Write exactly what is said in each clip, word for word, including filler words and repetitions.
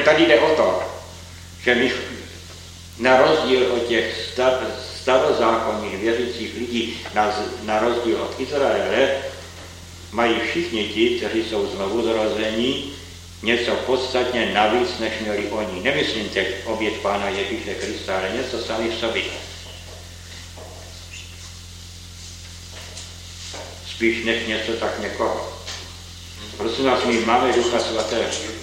tady jde o to, že my na rozdíl od těch starozákonních věřících lidí, na, na rozdíl od Izraele, mají všichni ti, kteří jsou znovu zrození, něco podstatně navíc, než měli oni. Nemyslím teď oběť Pána Ježíše Krista, ale něco sami v sobě. Spíš než něco tak někoho. Prosím nás, my máme Ducha Svatého.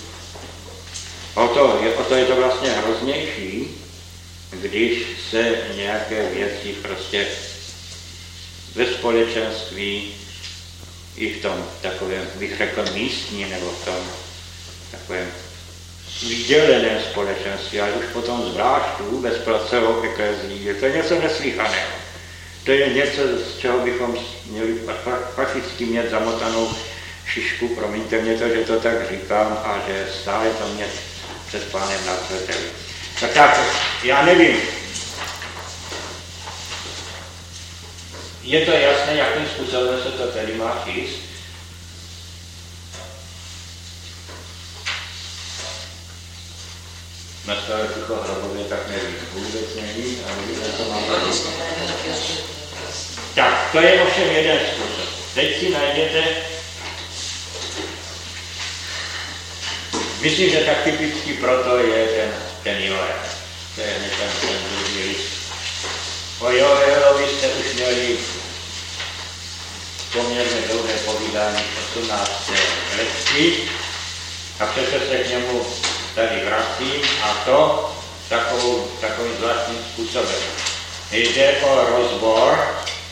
O to, je, o to je to vlastně hroznější, když se nějaké věci prostě ve společenství i v tom takovém, bych řekl, místní, nebo v tom takovém vzděleném společenství, ale už potom zvlášť vůbec pro celou eklezii. To je něco neslýchaného. To je něco, z čeho bychom měli fakticky mít zamotanou šišku, promiňte mě to, že to tak říkám, a že stále to mě před Pánem na zřeteli. Tak tak, já nevím. Je to jasné, jakým způsobem se to tedy má číst? Na stále ticho hrobově tak nevím. Vůbec není, a nevím, jak to mám. Tak, to je ovšem jeden způsob. Teď si najděte, myslím, že tak typický proto je ten, ten Joel. To je ten, ten druhý list. O Joelovi jste už měli poměrně dlouhé povídání osmnácté letky a přece se k němu tady vracím, a to takovou, takovým zvláštním způsobem. Jde o rozbor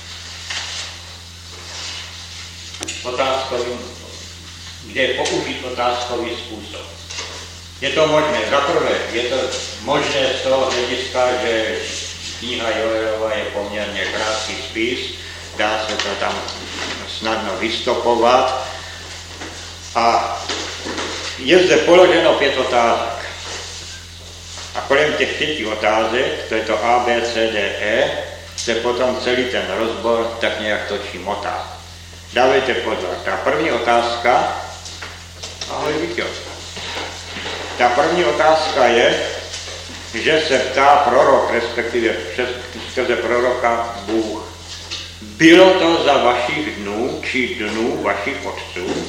otázkovým, kde je použít otázkový způsob. Je to možné, zaprvé, je to možné z toho hlediska, že kniha Joelova je poměrně krátký spis, dá se to tam snadno vystopovat a je zde položeno pět otázek. A kolem těch pěti otázek, to je to A, B, C, D, E, se potom celý ten rozbor tak nějak točí, motá. Dávejte pozor, ta první otázka, ahoj Víťo, ta první otázka je, že se ptá prorok, respektive přes, skrze proroka Bůh. Bylo to za vašich dnů, či dnů vašich otců?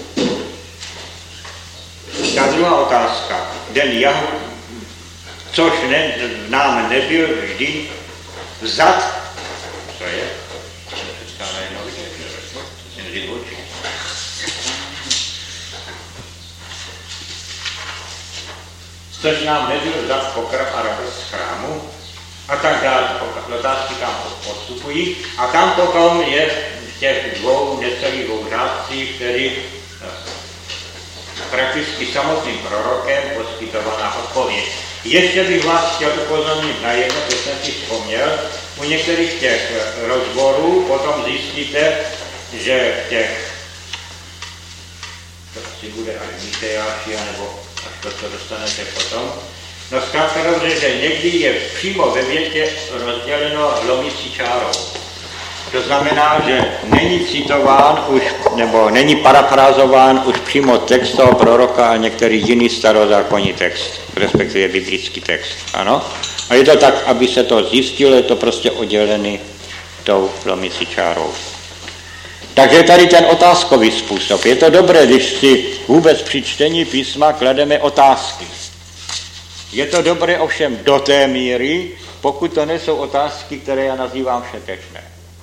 Ta druhá otázka, den Jahu, což ne, nám nebyl vždy vzat, co je? Což nám nebyl vzat pokrm a radost z chrámu, a tak dále. Otázky tam odstupují. A tam potom je v těch dvou, necelých dvou řádcích, tedy prakticky samotným prorokem poskytovaná odpověď. Ještě bych vás chtěl upozornit na jedno, co jsem si vzpomněl. U některých těch rozborů potom zjistíte, že v těch, to asi bude až Mitejáši, nebo až to, co dostanete potom, no zkrátka dobře, že někdy je přímo ve větě rozděleno lomicí čárou. To znamená, že není citován už, nebo není parafrázován už přímo text toho proroka a některý jiný starozákonní text, respektive biblický text. Ano? A je to tak, aby se to zjistilo, je to prostě oddělený tou lomicí čárou. Takže tady ten otázkový způsob. Je to dobré, když si vůbec při čtení písma klademe otázky. Je to dobré ovšem do té míry, pokud to nejsou otázky, které já nazývám všetečné.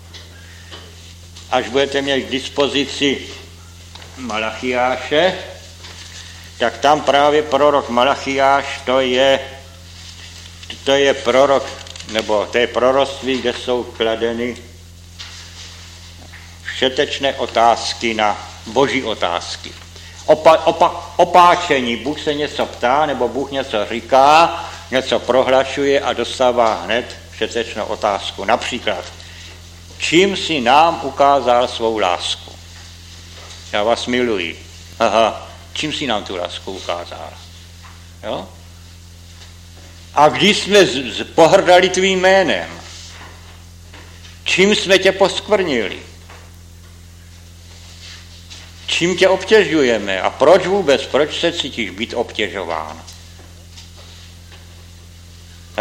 Až budete mít k dispozici Malachiáše, tak tam právě prorok Malachiáš, to je, to je prorok, nebo to je proroctví, kde jsou kladeny všetečné otázky na boží otázky. Opa, opa, opáčení, Bůh se něco ptá, nebo Bůh něco říká, něco prohlašuje a dostává hned všetečnou otázku. Například, čím si nám ukázal svou lásku? Já vás miluji. Aha, čím si nám tu lásku ukázal? Jo? A když jsme z, z, pohrdali tvým jménem, čím jsme tě poskvrnili? Čím tě obtěžujeme a proč vůbec, proč se cítíš být obtěžován?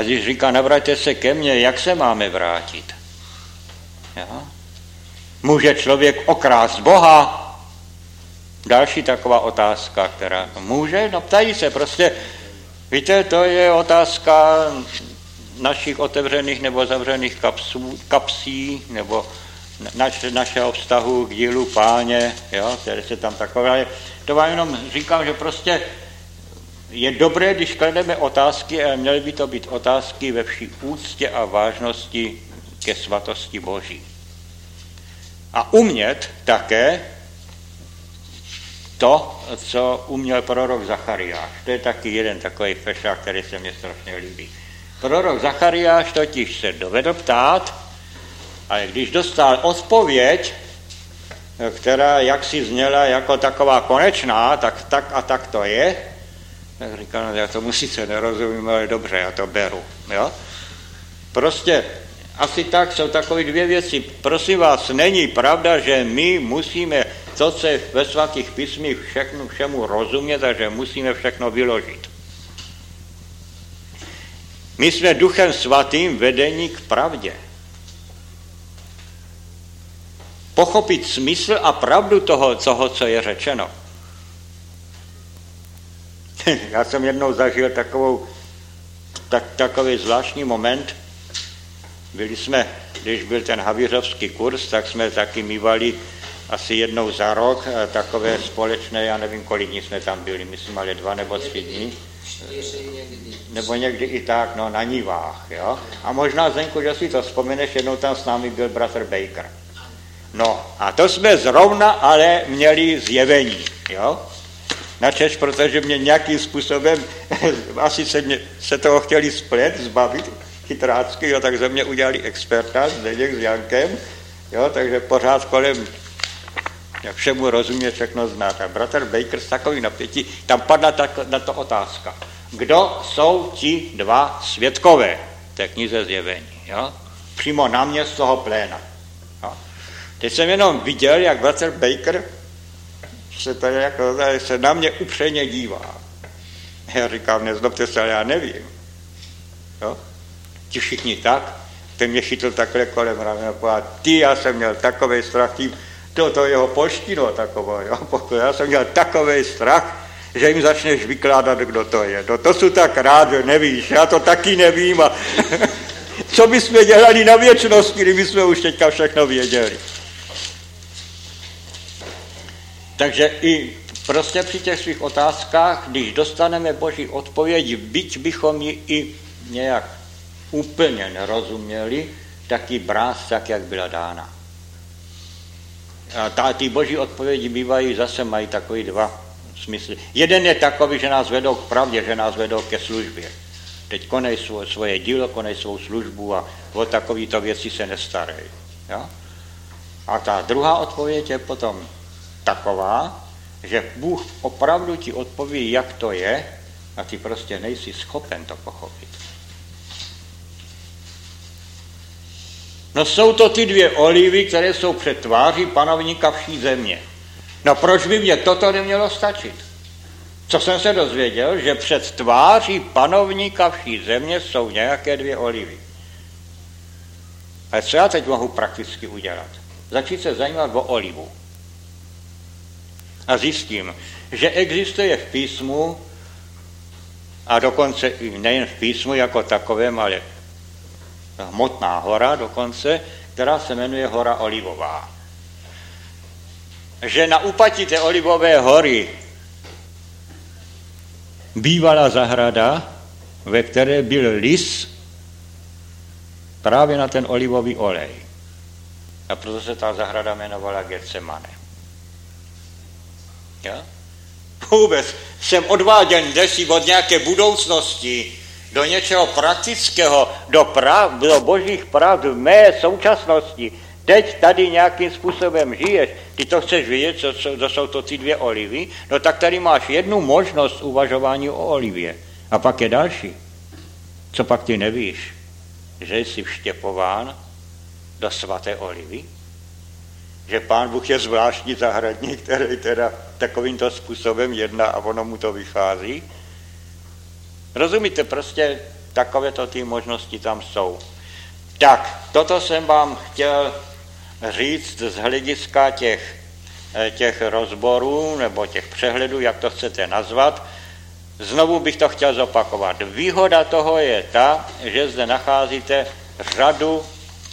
A když říká, navraťte se ke mně, jak se máme vrátit? Jo? Může člověk okrást Boha? Další taková otázka, která může, no ptají se, prostě, víte, to je otázka našich otevřených nebo zavřených kapsů, kapsí, nebo naš, našeho vztahu k dílu Páně, jo, které se tam takové, to vám jenom říkám, že prostě je dobré, když klademe otázky, ale měly by to být otázky ve vší úctě a vážnosti ke svatosti Boží. A umět také to, co uměl prorok Zachariáš. To je taky jeden takový fešák, který se mně strašně líbí. Prorok Zachariáš totiž se dovedl ptát, ale když dostal odpověď, která jaksi zněla jako taková konečná, tak tak a tak to je, tak říkal, no, já tomu sice nerozumím, ale dobře, já to beru. Jo? Prostě asi tak jsou takové dvě věci. Prosím vás, není pravda, že my musíme to, co je ve svatých písmích, všechno všemu rozumět a že musíme všechno vyložit. My jsme Duchem Svatým vedení k pravdě. Pochopit smysl a pravdu toho, toho co je řečeno. Já jsem jednou zažil takovou, tak, takový zvláštní moment. Byli jsme, když byl ten havířovský kurz, tak jsme taky mívali asi jednou za rok takové společné, já nevím, kolik dní jsme tam byli, myslím, ale dva nebo tři dní. Nebo někdy i tak, no, na nivách, jo. A možná, Zdenku, že si to vzpomeneš, jednou tam s námi byl bratr Baker. No, a to jsme zrovna ale měli zjevení, jo. Načež, protože mě nějakým způsobem, asi se, mě, se toho chtěli splet, zbavit, chytrácky, jo, tak ze mě udělali experta, Zdeněk s Jankem, jo, takže pořád kolem, jak všemu rozumět, všechno znát. A bratr Baker s takovým napětí, tam padla ta, na to otázka. Kdo jsou ti dva svědkové té knize zjevení, jo? Přímo na mě z toho pléna. Jo? Teď jsem jenom viděl, jak bratr Baker se, tady jako, tady se na mě upřeně dívá. Já říkám, nezlobte se, ale já nevím. Jo? Ti všichni tak, ten mě chytl takhle kolem ramena a ty, já jsem měl takovej strach, tím, to, to jeho polštino taková, jo? Já jsem měl takovej strach, že jim začneš vykládat, kdo to je. No to jsou tak rád, že nevíš, já to taky nevím a co bychom dělali na věčnosti, kdybychom už teďka všechno věděli. Takže i prostě při těch svých otázkách, když dostaneme Boží odpověď, byť bychom ji i nějak úplně nerozuměli, tak ji brát tak, jak byla dána. A ta, ty Boží odpovědi bývají, zase mají takový dva smysly. Jeden je takový, že nás vedou k pravdě, že nás vedou ke službě. Teď konej svo, svoje dílo, konej svou službu a o takovýto věci se nestarej. Jo? A ta druhá odpověď je potom taková, že Bůh opravdu ti odpoví, jak to je, a ty prostě nejsi schopen to pochopit. No jsou to ty dvě olivy, které jsou před tváří panovníka vší země. No proč by mě toto nemělo stačit? Co jsem se dozvěděl, že před tváří panovníka vší země jsou nějaké dvě olivy. Ale co já teď mohu prakticky udělat? Začít se zajímat o olivu. A zjistím, že existuje v písmu, a dokonce i nejen v písmu jako takovém, ale hmotná hora dokonce, která se jmenuje Hora Olivová. Že na úpatí té Olivové hory bývala zahrada, ve které byl lis právě na ten olivový olej. A proto se ta zahrada jmenovala Getsemane. Ja? Vůbec jsem odváděn desi od nějaké budoucnosti do něčeho praktického, do, prav, do božích pravd v mé současnosti. Teď tady nějakým způsobem žiješ, ty to chceš vědět, co, co, co jsou to ty dvě olivy, no tak tady máš jednu možnost uvažování o olivě. A pak je další. Co pak ty nevíš? Že jsi vštěpován do svaté olivy? Že Pán Bůh je zvláštní zahradník, který teda takovýmto způsobem jedná a ono mu to vychází? Rozumíte, prostě takovéto ty možnosti tam jsou. Tak, toto jsem vám chtěl říct z hlediska těch, těch rozborů nebo těch přehledů, jak to chcete nazvat. Znovu bych to chtěl zopakovat. Výhoda toho je ta, že zde nacházíte řadu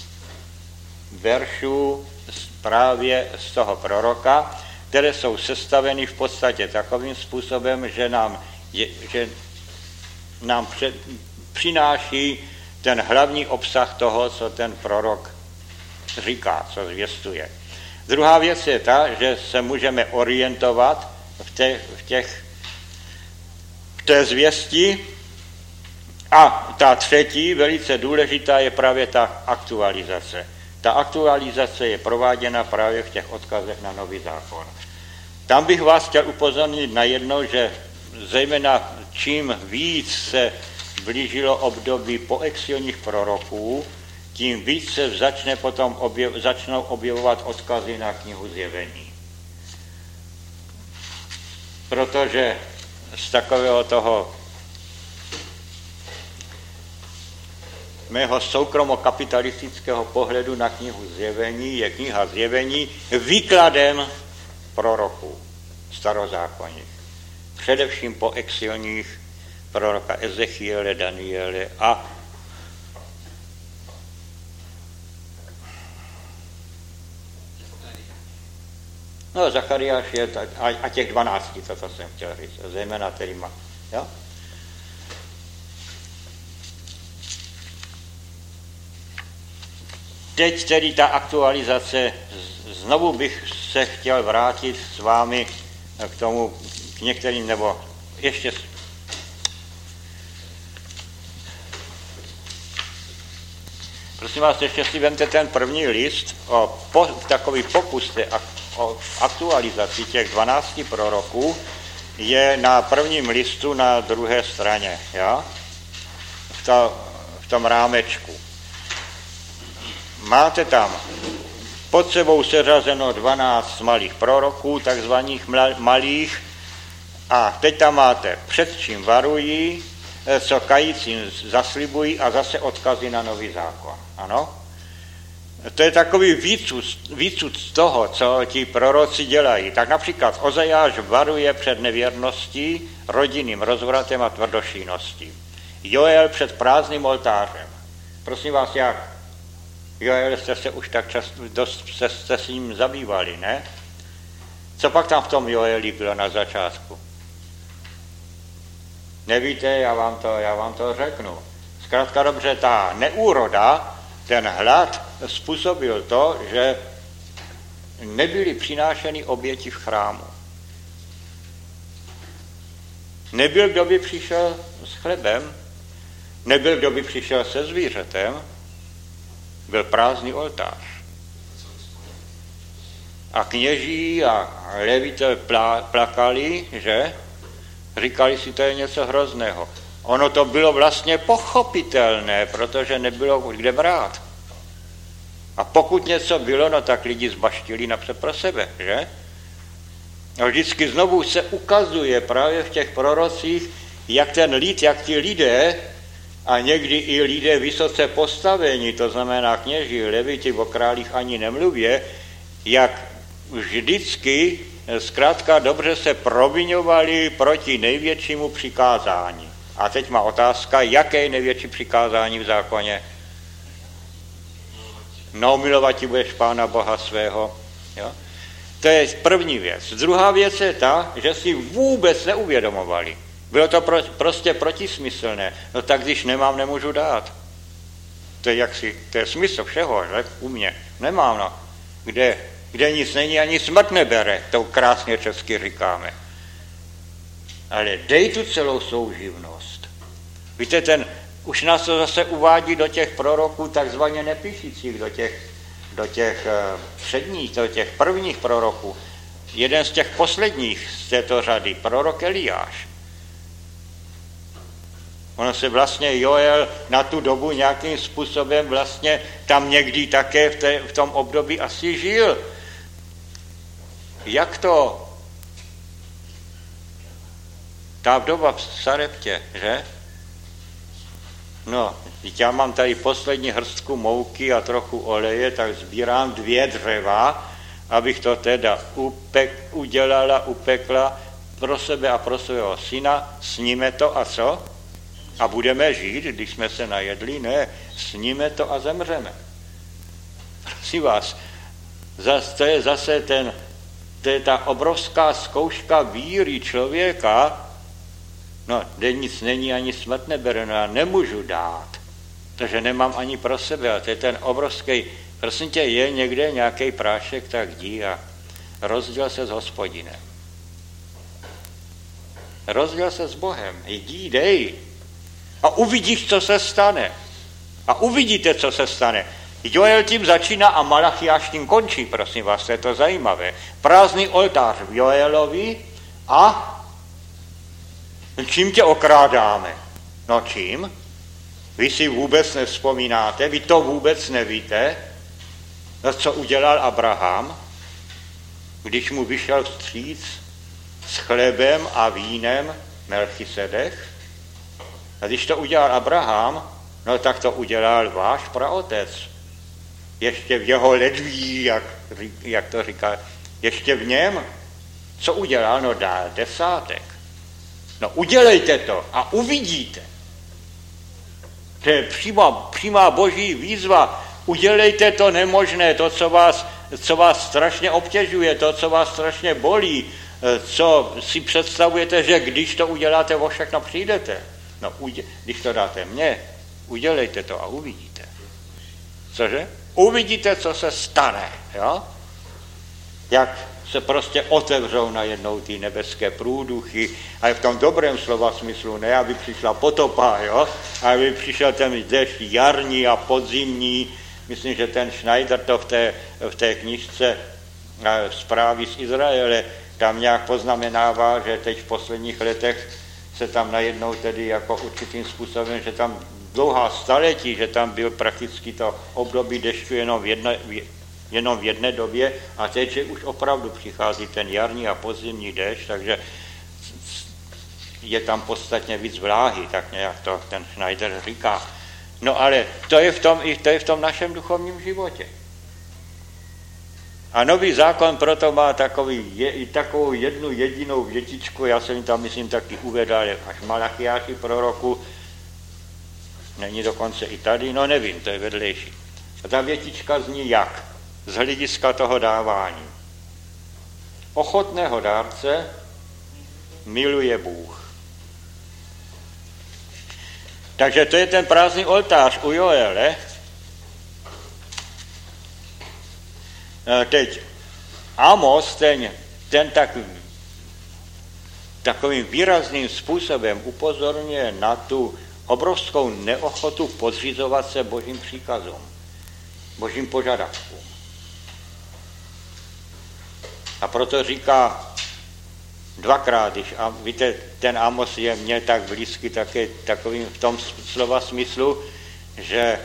veršů právě z toho proroka, které jsou sestaveny v podstatě takovým způsobem, že nám, je, že nám před, přináší ten hlavní obsah toho, co ten prorok říká, co zvěstuje. Druhá věc je ta, že se můžeme orientovat v, těch, v, těch, v té zvěsti. A ta třetí, velice důležitá, je právě ta aktualizace. Ta aktualizace je prováděna právě v těch odkazech na Nový zákon. Tam bych vás chtěl upozornit na jedno, že zejména čím víc se blížilo období poexilních proroků, tím víc se začne potom objev, začnou objevovat odkazy na knihu Zjevení. Protože z takového toho mého soukromokapitalistického pohledu na knihu Zjevení je kniha Zjevení výkladem proroků starozákonních. Především po exilních proroka Ezechiele, Daniele a no, Zachariáš je a, a těch dvanácti, to, to jsem chtěl říct, zejména kterýma. Jo? Teď tedy ta aktualizace, znovu bych se chtěl vrátit s vámi k tomu, k některým, nebo ještě prosím vás, ještě si vemte ten první list, o po, takový pokus o aktualizaci těch dvanácti proroků je na prvním listu na druhé straně, ja? v, to, v tom rámečku. Máte tam pod sebou seřazeno dvanáct malých proroků, takzvaných malých, a teď tam máte před čím varují, co kajícím zaslibují a zase odkazy na Nový zákon. Ano? To je takový výcud, výcud z toho, co ti proroci dělají. Tak například Ozejáš varuje před nevěrností, rodinným rozvratem a tvrdošíností. Joel před prázdným oltářem. Prosím vás, jak? Joel jste se už tak často, dost se, se s ním zabývali, ne? Co pak tam v tom Joeli bylo na začátku? Nevíte, já vám to, já vám to řeknu. Zkrátka dobře, ta neúroda, ten hlad způsobil to, že nebyly přinášeny oběti v chrámu. Nebyl, kdo by přišel s chlebem, nebyl, kdo by přišel se zvířetem, byl prázdný oltář. A kněží a levitel plakali, že? Říkali si, to je něco hrozného. Ono to bylo vlastně pochopitelné, protože nebylo kde brát. A pokud něco bylo, no tak lidi zbaštili napřed pro sebe, že? A vždycky znovu se ukazuje právě v těch prorocích, jak ten lid, jak ti lidé, a někdy i lidé vysoce postavení, to znamená kněží, leviti, o králích ani nemluvě, jak vždycky zkrátka dobře se proviňovali proti největšímu přikázání. A teď má otázka, jaké je největší přikázání v zákoně? No, milovat ti budeš Pána Boha svého. Jo? To je první věc. Druhá věc je ta, že si vůbec neuvědomovali. Bylo to pro, prostě protismyslné. No tak když nemám, nemůžu dát. To je jaksi, to je smysl všeho, že? U mě. Nemám, no. Kde, kde nic není, ani smrt nebere, to krásně česky říkáme. Ale dej tu celou souživnost. Víte, ten, už nás to zase uvádí do těch proroků takzvaně nepíšících, do těch, do těch uh, předních, do těch prvních proroků. Jeden z těch posledních z této řady, prorok Eliáš. Ono se vlastně Joel na tu dobu nějakým způsobem vlastně tam někdy také v, té, v tom období asi žil. Jak to? Ta vdova v Sareptě, že? No, já mám tady poslední hrstku mouky a trochu oleje, tak sbírám dvě dřeva, abych to teda upek, udělala, upekla pro sebe a pro svého syna, sníme to a co? A budeme žít, když jsme se najedli? Ne, sníme to a zemřeme. Prosím vás, to je zase ten, to je ta obrovská zkouška víry člověka, no, kde nic není, ani smrt nebere, no já nemůžu dát, protože nemám ani pro sebe, a to je ten obrovský, prosím tě, je někde nějaký prášek, tak jdi a rozděl se s Hospodinem. Rozděl se s Bohem, jdi, dej a uvidíš, co se stane. A uvidíte, co se stane. Joel tím začíná a Malachiáš tím končí, prosím vás, to je to zajímavé. Prázdný oltář v Joelovi a čím tě okrádáme? No čím? Vy si vůbec nevzpomínáte, vy to vůbec nevíte, no co udělal Abraham, když mu vyšel vstříc s chlebem a vínem Melchisedech. A když to udělal Abraham, no tak to udělal váš praotec. Ještě v jeho ledví, jak, jak to říká, ještě v něm. Co udělal? No dál desátek. No udělejte to a uvidíte. To je přímá, přímá boží výzva. Udělejte to nemožné, to, co vás, co vás strašně obtěžuje, to, co vás strašně bolí, co si představujete, že když to uděláte, o všechno přijdete. No, udě, když to dáte mně, udělejte to a uvidíte. Cože? Uvidíte, co se stane, jo? Jak se prostě otevřou najednou ty nebeské průduchy, a v tom dobrém slova smyslu, ne aby přišla potopa, jo? Aby přišel ten dešť jarní a podzimní. Myslím, že ten Schneider to v té, v té knižce Zprávy z Izraele tam nějak poznamenává, že teď v posledních letech se tam najednou tedy jako určitým způsobem, že tam dlouhá staletí, že tam byl prakticky to období dešťu jenom v jedné, jenom v jedné době a teď, že už opravdu přichází ten jarní a podzimní déšť, takže je tam podstatně víc vláhy, tak nějak to ten Schneider říká. No ale to je v tom, to je v tom našem duchovním životě. A nový zákon proto má takový, je, takovou jednu jedinou větičku, já jsem tam, myslím, taky uvedal až Malachiáši proroku, není dokonce i tady, no nevím, to je vedlejší. A ta větička zní jak? Z hlediska toho dávání. Ochotného dárce miluje Bůh. Takže to je ten prázdný oltář u Joele. Teď Amos, ten, ten tak, takovým výrazným způsobem upozorňuje na tu obrovskou neochotu podřizovat se božím příkazům, božím požadavkům. A proto říká dvakrát, když, a víte, ten Amos je mně tak blízký také takovým v tom slova smyslu, že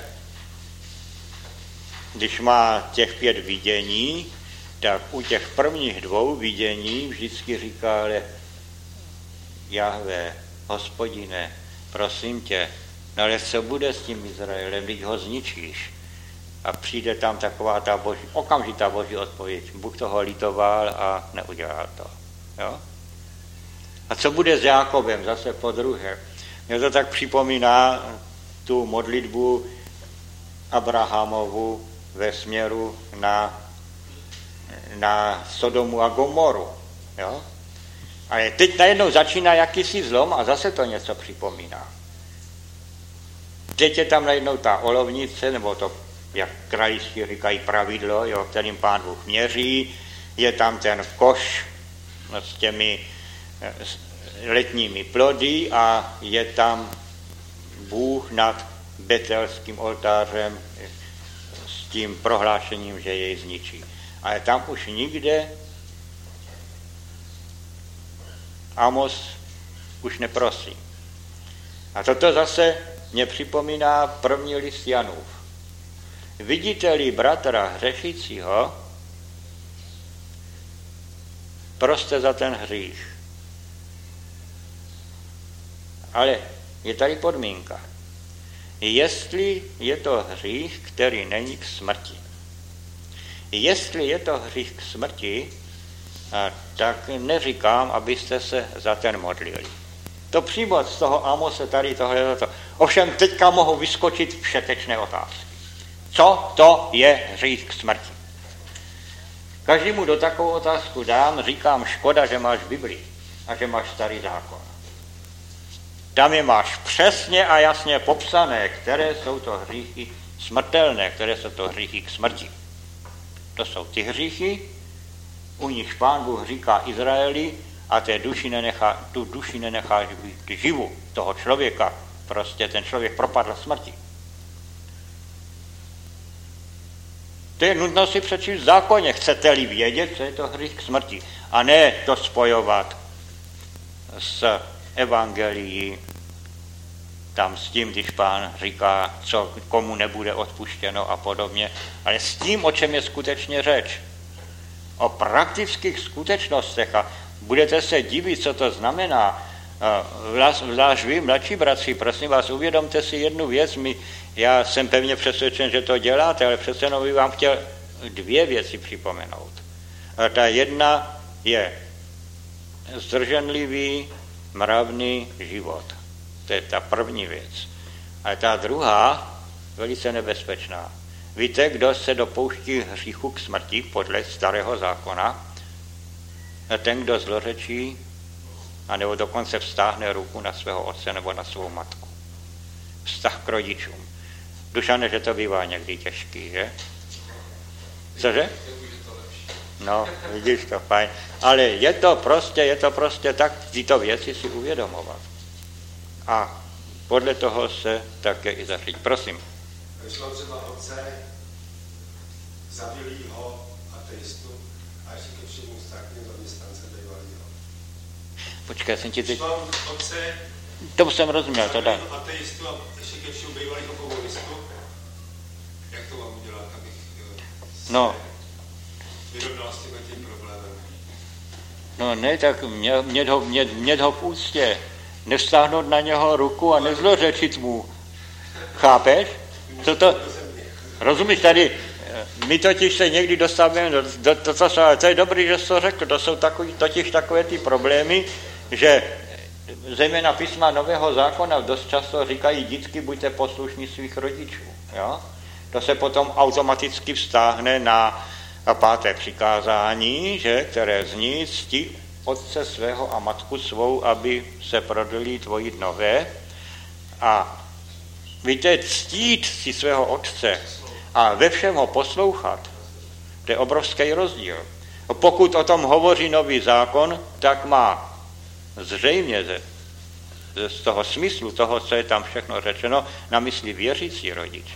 když má těch pět vidění, tak u těch prvních dvou vidění vždycky říká, ale Jahve, Hospodine, prosím tě, no ale co bude s tím Izraelem, když ho zničíš? A přijde tam taková ta boží, okamžitá boží odpověď. Bůh toho litoval a neudělal to. Jo? A co bude s Jákobem zase po druhé? Mě to tak připomíná tu modlitbu Abrahamovu ve směru na, na Sodomu a Gomoru. Jo? Ale teď najednou začíná jakýsi zlom a zase to něco připomíná. Teď je tam najednou ta olovnice, nebo to, jak krajští říkají, pravidlo, jo, kterým Pán Bůh měří, je tam ten koš no, s těmi s letními plody a je tam Bůh nad betelským oltářem s tím prohlášením, že jej zničí. Ale tam už nikde Amos už neprosí. A toto zase mě připomíná první list Janův. Vidíte-li bratra hřešícího, proste za ten hřích. Ale je tady podmínka. jestli je to hřích, který není k smrti. Jestli je to hřích k smrti, tak neříkám, abyste se za ten modlili. To přímo z toho Amose tady tohle. To. Ovšem teďka mohou vyskočit všetečné otázky. Co to je hřích k smrti? Každému do takovou otázku dám, říkám, škoda, že máš Biblii a že máš starý zákon. Tam je máš přesně a jasně popsané, které jsou to hříchy smrtelné, které jsou to hříchy k smrti. To jsou ty hříchy, u nich Pán Bůh říká Izraeli, a té duši nenechá, tu duši nenecháš být živu toho člověka. Prostě ten člověk propadl smrti. To je nutno si přečíst v zákoně, chcete-li vědět, co je to hřích k smrti. A ne to spojovat s evangelií, tam s tím, když Pán říká, co komu nebude odpuštěno a podobně, ale s tím, o čem je skutečně řeč. O praktických skutečnostech a budete se divit, co to znamená. Zvlášť vy, mladší bratři, prosím vás, uvědomte si jednu věc. My, já jsem pevně přesvědčen, že to děláte, ale přece jenom bych vám chtěl dvě věci připomenout. A ta jedna je zdrženlivý, mravný život. To je ta první věc. A ta druhá, velice nebezpečná. Víte, kdo se dopouští hříchu k smrti podle starého zákona? Ten, kdo zlořečí, anebo dokonce vztáhne ruku na svého otce nebo na svou matku. Vztah k rodičům. Dušane, že to bývá někdy těžký, že? Cože? No, vidíš to, fajn. Ale je to prostě, je to prostě tak, tyto věci si uvědomovat. A podle toho se také i zařídit. Prosím. Šlo třeba otce, zabili ho ateistu a ještě ke všemu státního zaměstnance bývalýho. Počkej, jsem ti teď... Šlo otce, tomu jsem rozuměl, to dá. ateistu a ještě ke všemu bývalýho komunistu. Jak to mám udělat, abych se no. vyrovnal s tím problémem? No ne, tak mě, mě, ho, mě, mě ho v úctě. Nevstáhnout na něho ruku a nezlořečit mu. Chápeš? Co to... Rozumíš, tady, my totiž se někdy dostáváme do, do, do, do, do, to je dobrý, že jsi to řekl, to jsou takový, totiž takové ty problémy, že zejména písma Nového zákona dost často říkají, dětky, buďte poslušní svých rodičů. Jo? To se potom automaticky vztáhne na páté přikázání, že, které zní, cti otce svého a matku svou, aby se prodlí tvoji nové. A víte, ctít si svého otce a ve všem ho poslouchat, to je obrovský rozdíl. Pokud o tom hovoří nový zákon, tak má zřejmě ze, z toho smyslu, toho, co je tam všechno řečeno, na mysli věřící rodiče.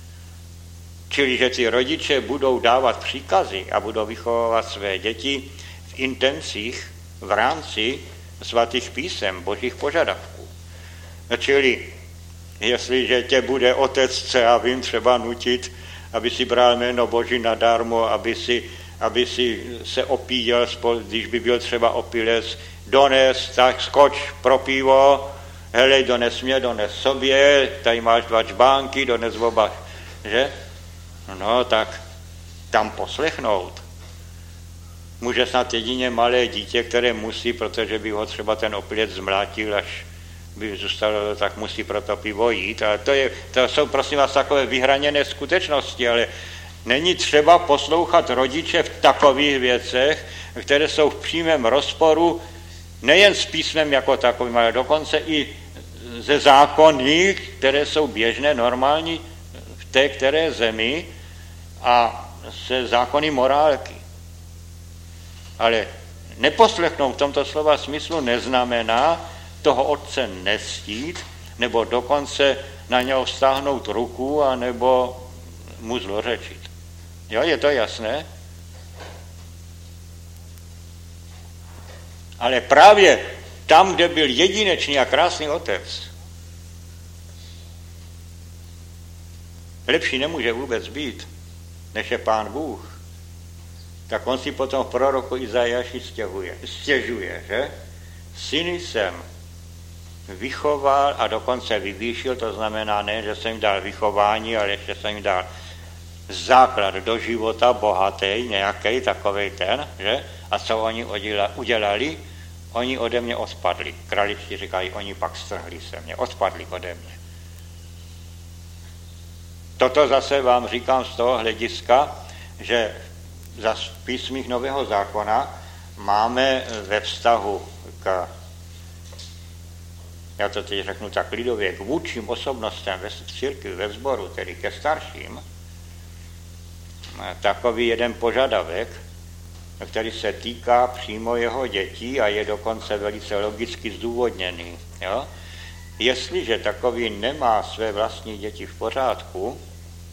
Čili, že ty rodiče budou dávat příkazy a budou vychovávat své děti v intencích v rámci svatých písem, božích požadavků. Čili, jestliže tě bude otec, co já vím, třeba nutit, aby si bral jméno Boží nadarmo, aby si, aby si se opíjel, když by byl třeba opilec, dones, tak skoč pro pivo, helej, dones mě, dones sobě, tady máš dva čbánky, dones oba, že? No, tak tam poslechnout. Může snad jedině malé dítě, které musí, protože by ho třeba ten opilec zmlátil, až by zůstalo, tak musí pro to pivo jít. A to, je, to jsou, prosím vás, takové vyhraněné skutečnosti, ale není třeba poslouchat rodiče v takových věcech, které jsou v přímém rozporu nejen s písmem jako takovým, ale dokonce i ze zákony, které jsou běžné, normální v té které zemi a se zákony morálky. Ale neposlechnout v tomto slova smyslu neznamená toho otce nectít, nebo dokonce na něho vztáhnout ruku, anebo mu zlořečit. Jo, je to jasné? Ale právě tam, kde byl jedinečný a krásný otec, lepší nemůže vůbec být, než je Pán Bůh, tak on si potom v proroku Izajáši stěžuje, stěžuje, že? Syny jsem vychoval a dokonce vyvýšil, to znamená ne, že jsem jim dal vychování, ale ještě jsem jim dal základ do života, bohatý, nějaký takovej ten, že? A co oni udělali? Oni ode mě odpadli. Kraličtí říkají, oni pak strhli se mě, odpadli ode mě. Toto zase vám říkám z toho hlediska, že za písmích Nového zákona máme ve vztahu k, já to teď řeknu tak lidově, k vůdčím osobnostem ve církvi, ve sboru, tedy ke starším, takový jeden požadavek, který se týká přímo jeho dětí a je dokonce velice logicky zdůvodněný. Jo? Jestliže takový nemá své vlastní děti v pořádku,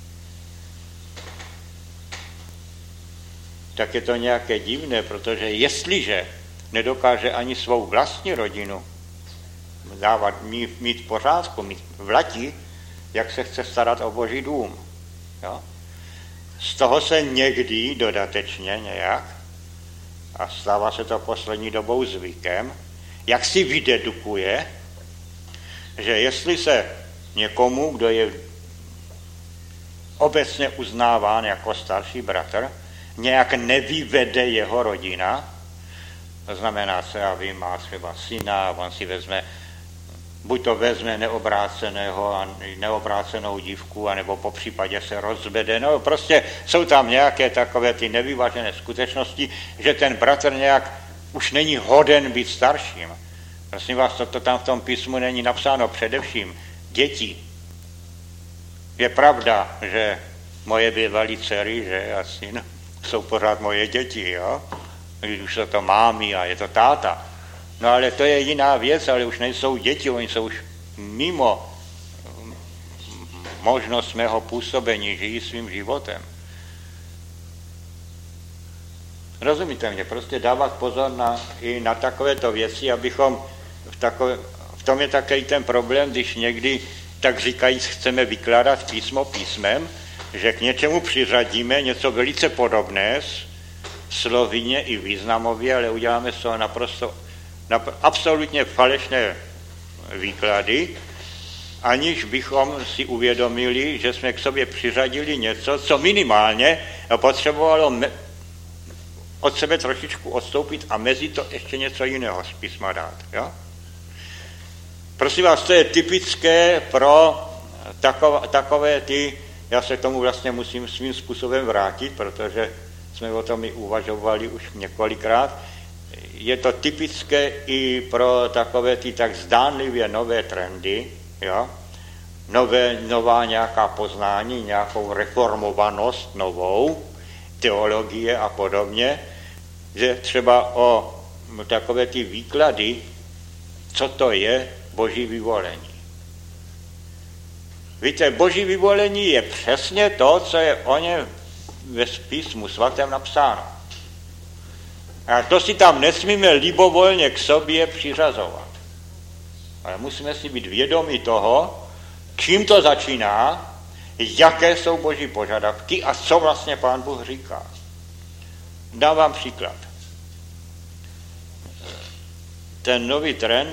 tak je to nějaké divné, protože jestliže nedokáže ani svou vlastní rodinu dávat, mít, mít v pořádku, mít v lati, jak se chce starat o Boží dům. Jo? Z toho se někdy dodatečně nějak, a stává se to poslední dobou zvykem, jak si vydedukuje, že jestli se někomu, kdo je obecně uznáván jako starší bratr, nějak nevyvede jeho rodina, to znamená, se já vím, má třeba syna, on si vezme, buď to vezme neobráceného a neobrácenou dívku, anebo po případě se rozvede, no prostě jsou tam nějaké takové ty nevyvážené skutečnosti, že ten bratr nějak už není hoden být starším. Prosím vás, toto tam v tom písmu není napsáno především děti. Je pravda, že moje bývalí dcery, že a syn, jsou pořád moje děti, jo? Když už jsou to mámy a je to táta. No ale to je jiná věc, ale už nejsou děti, oni jsou už mimo možnost mého působení, žijí svým životem. Rozumíte mě, prostě dávat pozor na, i na takovéto věci, abychom, v, takové, v tom je také ten problém, když někdy, tak říkajíc, chceme vykládat písmo písmem, že k něčemu přiřadíme něco velice podobné, slovině i významově, ale uděláme z toho naprosto absolutně falešné výklady, aniž bychom si uvědomili, že jsme k sobě přiřadili něco, co minimálně potřebovalo me- od sebe trošičku odstoupit a mezi to ještě něco jiného z písma dát. Jo? Prosím vás, to je typické pro takové, takové ty, já se k tomu vlastně musím svým způsobem vrátit, protože jsme o tom i uvažovali už několikrát. Je to typické i pro takové ty tak zdánlivě nové trendy, jo? Nové, nová nějaká poznání, nějakou reformovanost novou, teologie a podobně, že třeba o takové ty výklady, co to je Boží vyvolení. Víte, Boží vyvolení je přesně to, co je o něm ve písmu svatém napsáno. A to si tam nesmíme libovolně k sobě přiřazovat. Ale musíme si být vědomi toho, čím to začíná, jaké jsou Boží požadavky a co vlastně Pán Bůh říká. Dám vám příklad. Ten nový trend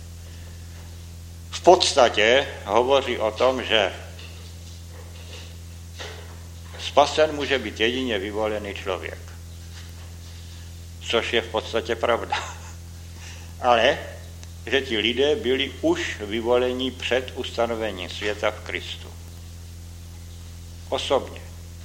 v podstatě hovoří o tom, že spasen může být jedině vyvolený člověk. Což je v podstatě pravda. Ale že ti lidé byli už vyvoleni před ustanovením světa v Kristu. Osobně.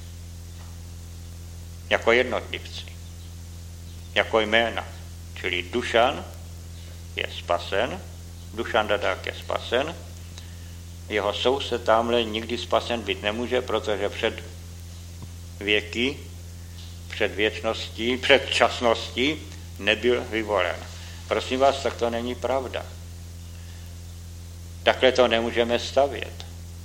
Jako jednotlivci. Jako jména. Čili Dušan je spasen, Dušan Dadák je spasen, jeho soused tamhle nikdy spasen být nemůže, protože před věky, před věčností, před časností nebyl vyvolen. Prosím vás, tak to není pravda. Takhle to nemůžeme stavět.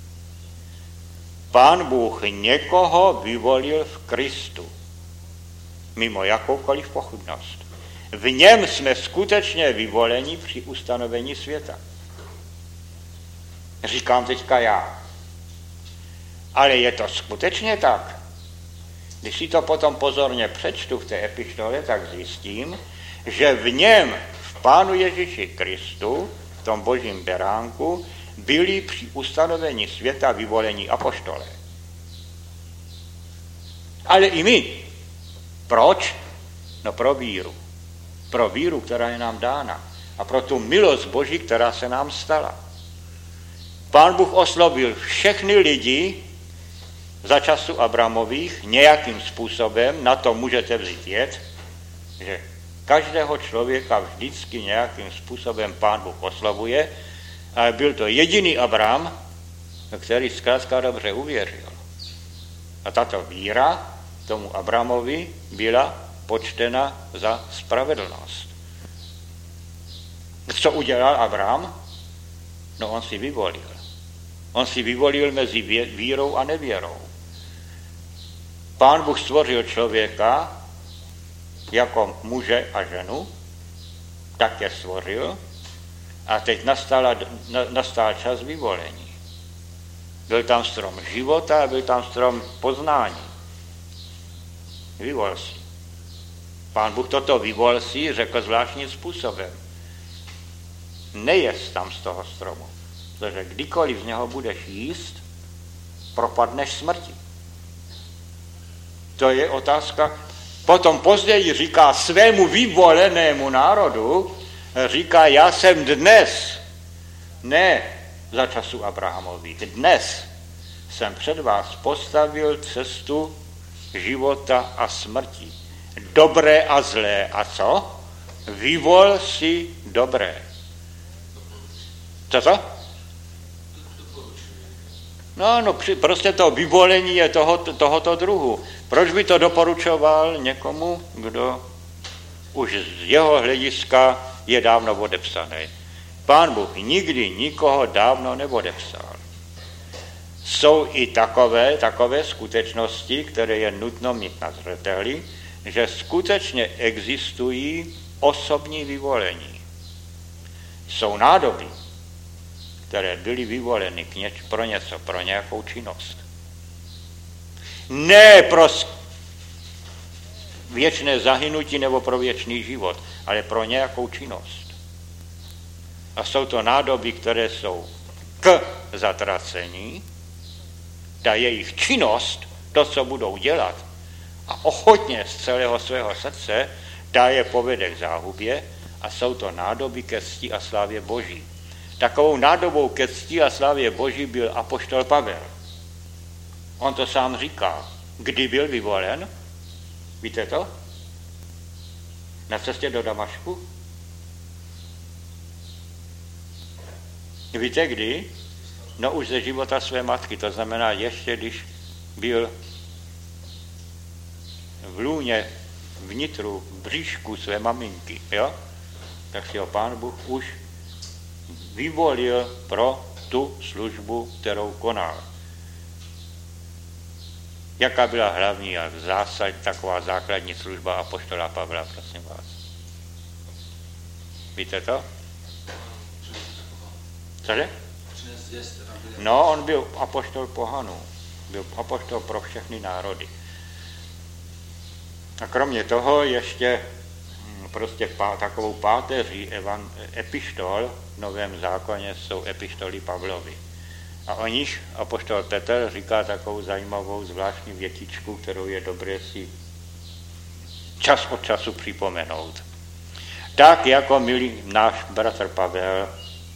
Pán Bůh někoho vyvolil v Kristu, mimo jakoukoliv pochybnost. V něm jsme skutečně vyvoleni při ustanovení světa. Říkám teďka já. Ale je to skutečně tak. Když si to potom pozorně přečtu v té epištole, tak zjistím, že v něm, v Pánu Ježíši Kristu, tom božím beránku byli při ustanovení světa vyvolení apoštolé. Ale i my. Proč? No pro víru. Pro víru, která je nám dána. A pro tu milost Boží, která se nám stala. Pán Bůh oslovil všechny lidi za času Abramových nějakým způsobem, na to můžete vzít jet, že každého člověka vždycky nějakým způsobem Pán Bůh oslovuje, ale byl to jediný Abram, který zkrátka dobře uvěřil. A tato víra tomu Abramovi byla počtena za spravedlnost. Co udělal Abram? No on si vyvolil. On si vyvolil mezi vírou a nevěrou. Pán Bůh stvořil člověka jako muže a ženu, tak je stvořil a teď nastala, nastal čas vyvolení. Byl tam strom života a byl tam strom poznání. Vyvol si. Pán Bůh toto vyvol si řekl zvláštním způsobem. Nejez tam z toho stromu, protože kdykoliv z něho budeš jíst, propadneš smrti. To je otázka. Potom později říká svému vyvolenému národu, říká, já jsem dnes, ne za času Abrahamových, dnes jsem před vás postavil cestu života a smrti. Dobré a zlé. A co? Vyvol si dobré. Co to? No, no, prostě to vyvolení je toho, tohoto druhu. Proč by to doporučoval někomu, kdo už z jeho hlediska je dávno odepsaný? Pán Bůh nikdy nikoho dávno neodepsal. Jsou i takové, takové skutečnosti, které je nutno mít na zřeteli, že skutečně existují osobní vyvolení. Jsou nádoby, které byly vyvoleny k něč, pro něco, pro nějakou činnost. Ne pro věčné zahynutí nebo pro věčný život, ale pro nějakou činnost. A jsou to nádoby, které jsou k zatracení, ta jejich činnost, to, co budou dělat, a ochotně z celého svého srdce, ta je povede k záhubě a jsou to nádoby ke cti a slávě Boží. Takovou nádobou ke cti a slávě Boží byl apoštol Pavel. On to sám říká. Kdy byl vyvolen? Víte to? Na cestě do Damašku? Víte kdy? No už ze života své matky, to znamená ještě, když byl v lůně, vnitru, v bříšku své maminky, jo? Tak si ho Pán Bůh už vyvolil pro tu službu, kterou konal. Jaká byla hlavní a zásad, taková základní služba apoštola Pavla, prosím vás? Víte to? Cože? No, on byl apoštol pohanů. Byl apoštol pro všechny národy. A kromě toho ještě prostě pá, takovou páteří evan, epištol v Novém zákoně jsou epištoly Pavlovy. A o nich apoštol Petr říká takovou zajímavou zvláštní větičku, kterou je dobré si čas od času připomenout. Tak jako milý náš bratr Pavel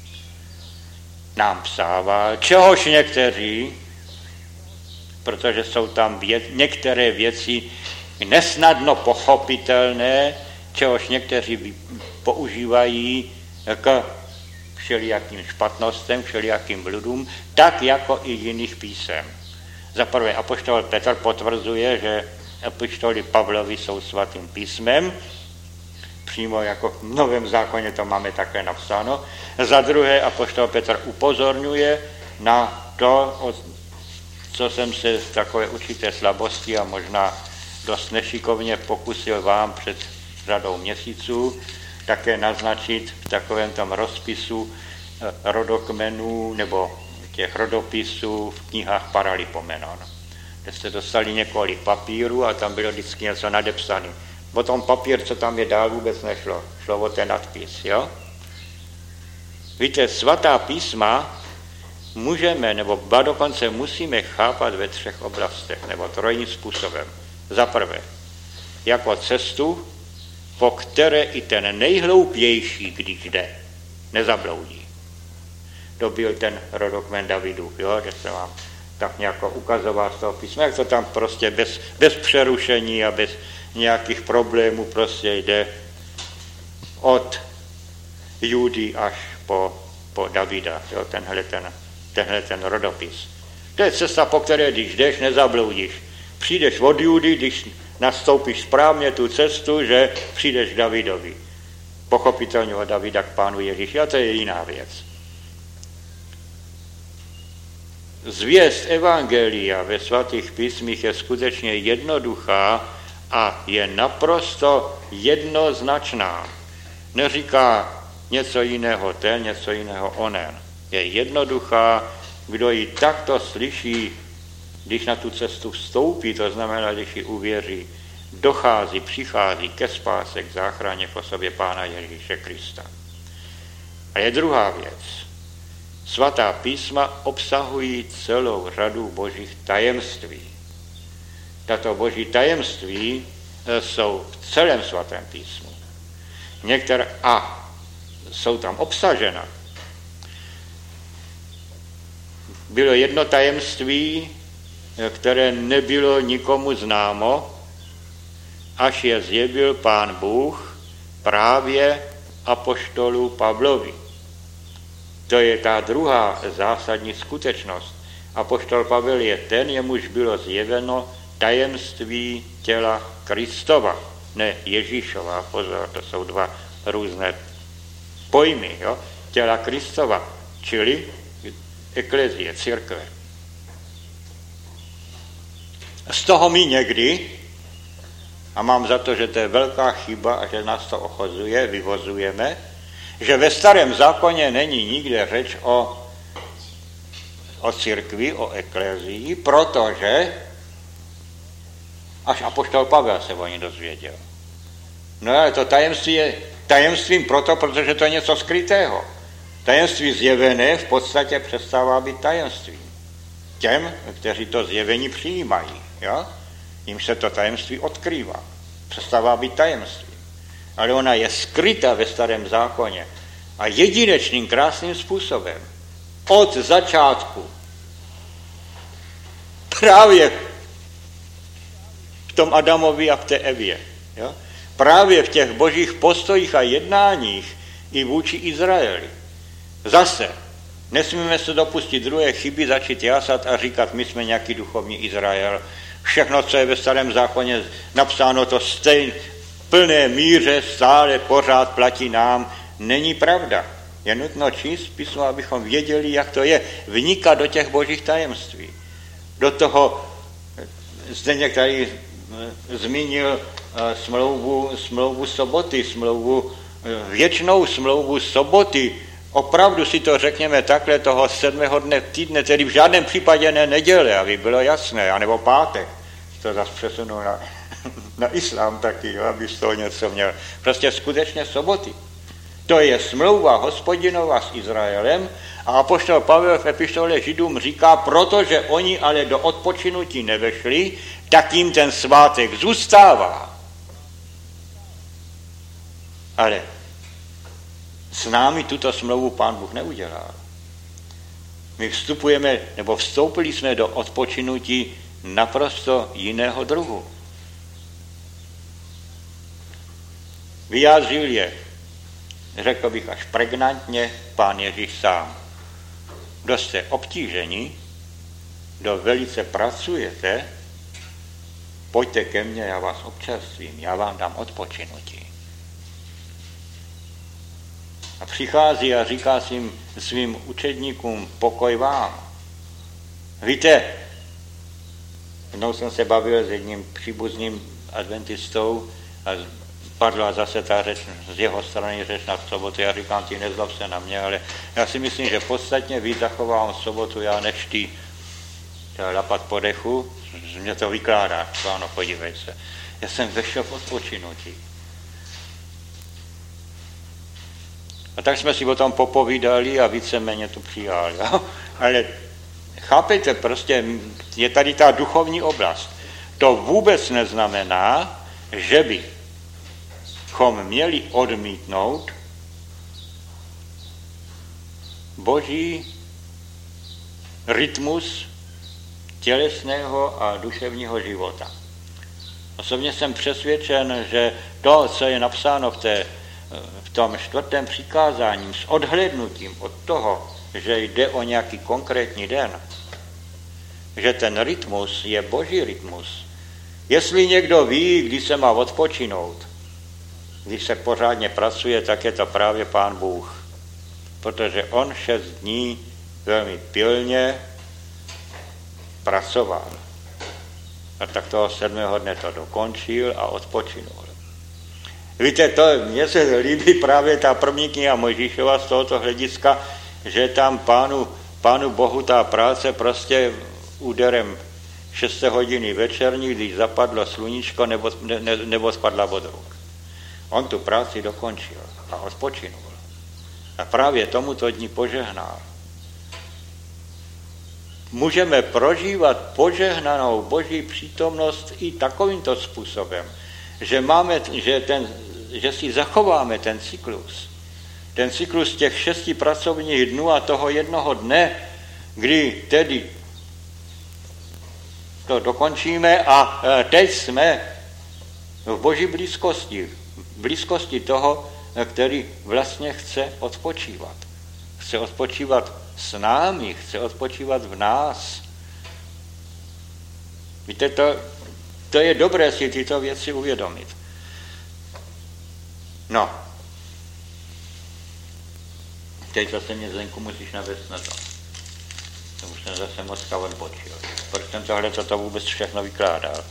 nám psával, čehož někteří, protože jsou tam věc, některé věci nesnadno pochopitelné, čehož někteří používají k všelijakým špatnostem, všelijakým bludům, tak jako i jiných písem. Za prvé apoštol Petr potvrzuje, že epištoly Pavlovy jsou svatým písmem, přímo jako v Novém zákoně to máme také napsáno. Za druhé apoštol Petr upozorňuje na to, co jsem se z takové určité slabosti a možná dost nešikovně pokusil vám před řadou měsíců také naznačit v takovém tom rozpisu rodokmenů nebo těch rodopisů v knihách Paralipomenon, kde jste dostali několik papírů a tam bylo vždycky něco nadepsané. Potom papír, co tam je dál, vůbec nešlo. Šlo o ten nadpis, jo? Víte, svatá písma můžeme, nebo ba dokonce musíme chápat ve třech oblastech, nebo trojním způsobem. Za prvé, jako cestu, po které i ten nejhloupější, když jde, nezabloudí. To byl ten rodokmen Davidův, jo, že se vám tak nějak ukazoval z toho písma, jak to tam prostě bez, bez přerušení a bez nějakých problémů prostě jde od Judy až po, po Davida, jo, tenhle ten, tenhle ten rodopis. To je cesta, po které, když jdeš, nezabloudíš. Přijdeš od Judy, když nastoupíš správně tu cestu, že přijdeš k Davidovi. Pochopitelně od Davida k pánu Ježíši, a to je jiná věc. Zvěst evangelia ve svatých písmích je skutečně jednoduchá a je naprosto jednoznačná. Neříká něco jiného ten, něco jiného onen. Je jednoduchá, kdo ji takto slyší, když na tu cestu vstoupí, to znamená, když ji uvěří, dochází, přichází ke spáse, k záchraně v osobě Pána Ježíše Krista. A je druhá věc. Svatá písma obsahují celou řadu božích tajemství. Tato boží tajemství jsou v celém svatém písmu. Některé a jsou tam obsažena. Bylo jedno tajemství, které nebylo nikomu známo, až je zjevil Pán Bůh právě apoštolu Pavlovi. To je ta druhá zásadní skutečnost. Apoštol Pavel je ten, jemuž bylo zjeveno tajemství těla Kristova, ne Ježíšova, pozor, to jsou dva různé pojmy, jo? Těla Kristova, čili eklezie, církve. Z toho my někdy, a mám za to, že to je velká chyba a že nás to ochozuje, vyvozujeme, že ve starém zákoně není nikde řeč o, o církvi, o eklezii, protože až apoštol Pavel se o ní dozvěděl. No ale to tajemství je tajemstvím proto, protože to je něco skrytého. Tajemství zjevené v podstatě přestává být tajemstvím. Těm, kteří to zjevení přijímají, jo? Jim se to tajemství odkrývá. Přestává být tajemství. Ale ona je skryta ve starém zákoně a jedinečným krásným způsobem od začátku právě v tom Adamovi a v té Evě. Jo? Právě v těch božích postojích a jednáních i vůči Izraeli. Zase, nesmíme se dopustit druhé chyby, začít jásat a říkat, my jsme nějaký duchovní Izrael. Všechno, co je ve starém zákoně napsáno, to stejně plné míře stále pořád platí nám. Není pravda. Je nutno číst písmo, abychom věděli, jak to je. Vnikat do těch božích tajemství. Do toho, Zdeněk tady zmínil smlouvu, smlouvu soboty, smlouvu, věčnou smlouvu soboty. Opravdu si to řekněme takhle toho sedmého dne týdne, tedy v žádném případě ne neděle, aby bylo jasné, anebo pátek. To zase přesunul na, na islám taky, jo, aby z toho něco měl. Prostě skutečně soboty. To je smlouva Hospodinova s Izraelem a apoštol Pavel v epištole Židům říká, protože oni ale do odpočinutí nevešli, tak jim ten svátek zůstává. Ale s námi tuto smlouvu Pán Bůh neudělal. My vstupujeme, nebo vstoupili jsme do odpočinutí naprosto jiného druhu. Vyjádřil je, řekl bych až pregnantně, Pán Ježíš sám. Kdo jste obtíženi, kdo velice pracujete, pojďte ke mně, já vás občerstvím, já vám dám odpočinutí. A přichází a říká svým, svým učedníkům, pokoj vám. Víte, jednou jsem se bavil s jedním příbuzným adventistou a padla zase ta řeč, z jeho strany řeč na sobotu. Já říkám, ty nezlob se na mě, ale já si myslím, že podstatně víc zachovám sobotu já než ty. Lapat po dechu, mě to vykládá. Ano, podívej se. Já jsem vešel v odpočinutí. A tak jsme si o tom popovídali a víceméně to přijali. Ale chápete, prostě je tady ta duchovní oblast. To vůbec neznamená, že bychom měli odmítnout Boží rytmus tělesného a duševního života. Osobně jsem přesvědčen, že to, co je napsáno v, té, v tom čtvrtém přikázání s odhlédnutím od toho, že jde o nějaký konkrétní den, že ten rytmus je Boží rytmus. Jestli někdo ví, kdy se má odpočinout, když se pořádně pracuje, tak je to právě Pán Bůh. Protože on šest dní velmi pilně pracoval. A tak toho sedmého dne to dokončil a odpočinul. Víte, to mně se líbí právě ta první kniha Mojžíšova z tohoto hlediska, že tam pánu, pánu Bohu ta práce prostě úderem šesté hodiny večerní, když zapadlo sluníčko nebo, ne, nebo spadla od ruk. On tu práci dokončil a odpočinul. A právě tomuto dní požehnal. Můžeme prožívat požehnanou Boží přítomnost i takovýmto způsobem, že, máme, že, ten, že si zachováme ten cyklus. Ten cyklus těch šesti pracovních dnů a toho jednoho dne, kdy tedy to dokončíme a teď jsme v Boží blízkosti, v blízkosti toho, který vlastně chce odpočívat. Chce odpočívat s námi, chce odpočívat v nás. Víte, to, to je dobré si tyto věci uvědomit. No. Teď zase mě, Zdenku, musíš navést na to. To už jsem zase mocka odbočil. Proč jsem tohle toto vůbec všechno vykládal?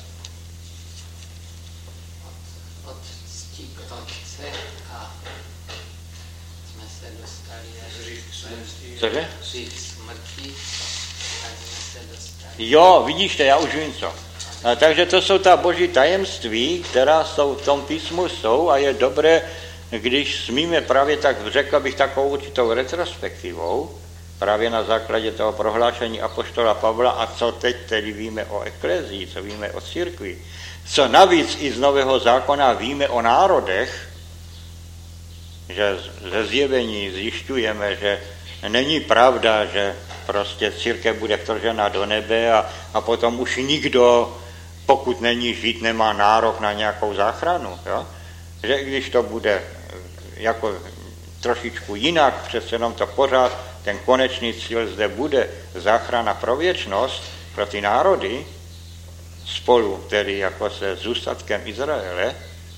Od ctí k Otci a jsme se dostali až Cože? k smrti, tak jsme se dostali. Jo, vidíš to, já už vím co. A takže to jsou ta Boží tajemství, která jsou v tom písmu jsou a je dobré, když smíme právě tak, řekl bych, takovou určitou retrospektivou, právě na základě toho prohlášení apoštola Pavla a co teď tedy víme o eklezii, co víme o církvi, co navíc i z Nového zákona víme o národech, že ze zjevení zjišťujeme, že není pravda, že prostě církev bude vtržena do nebe a, a potom už nikdo, pokud není žít, nemá nárok na nějakou záchranu. Jo? Že když to bude jako trošičku jinak, přece jenom to pořád, ten konečný cíl zde bude záchrana pro věčnost, pro ty národy, spolu tedy jako se zůstatkem Izraele,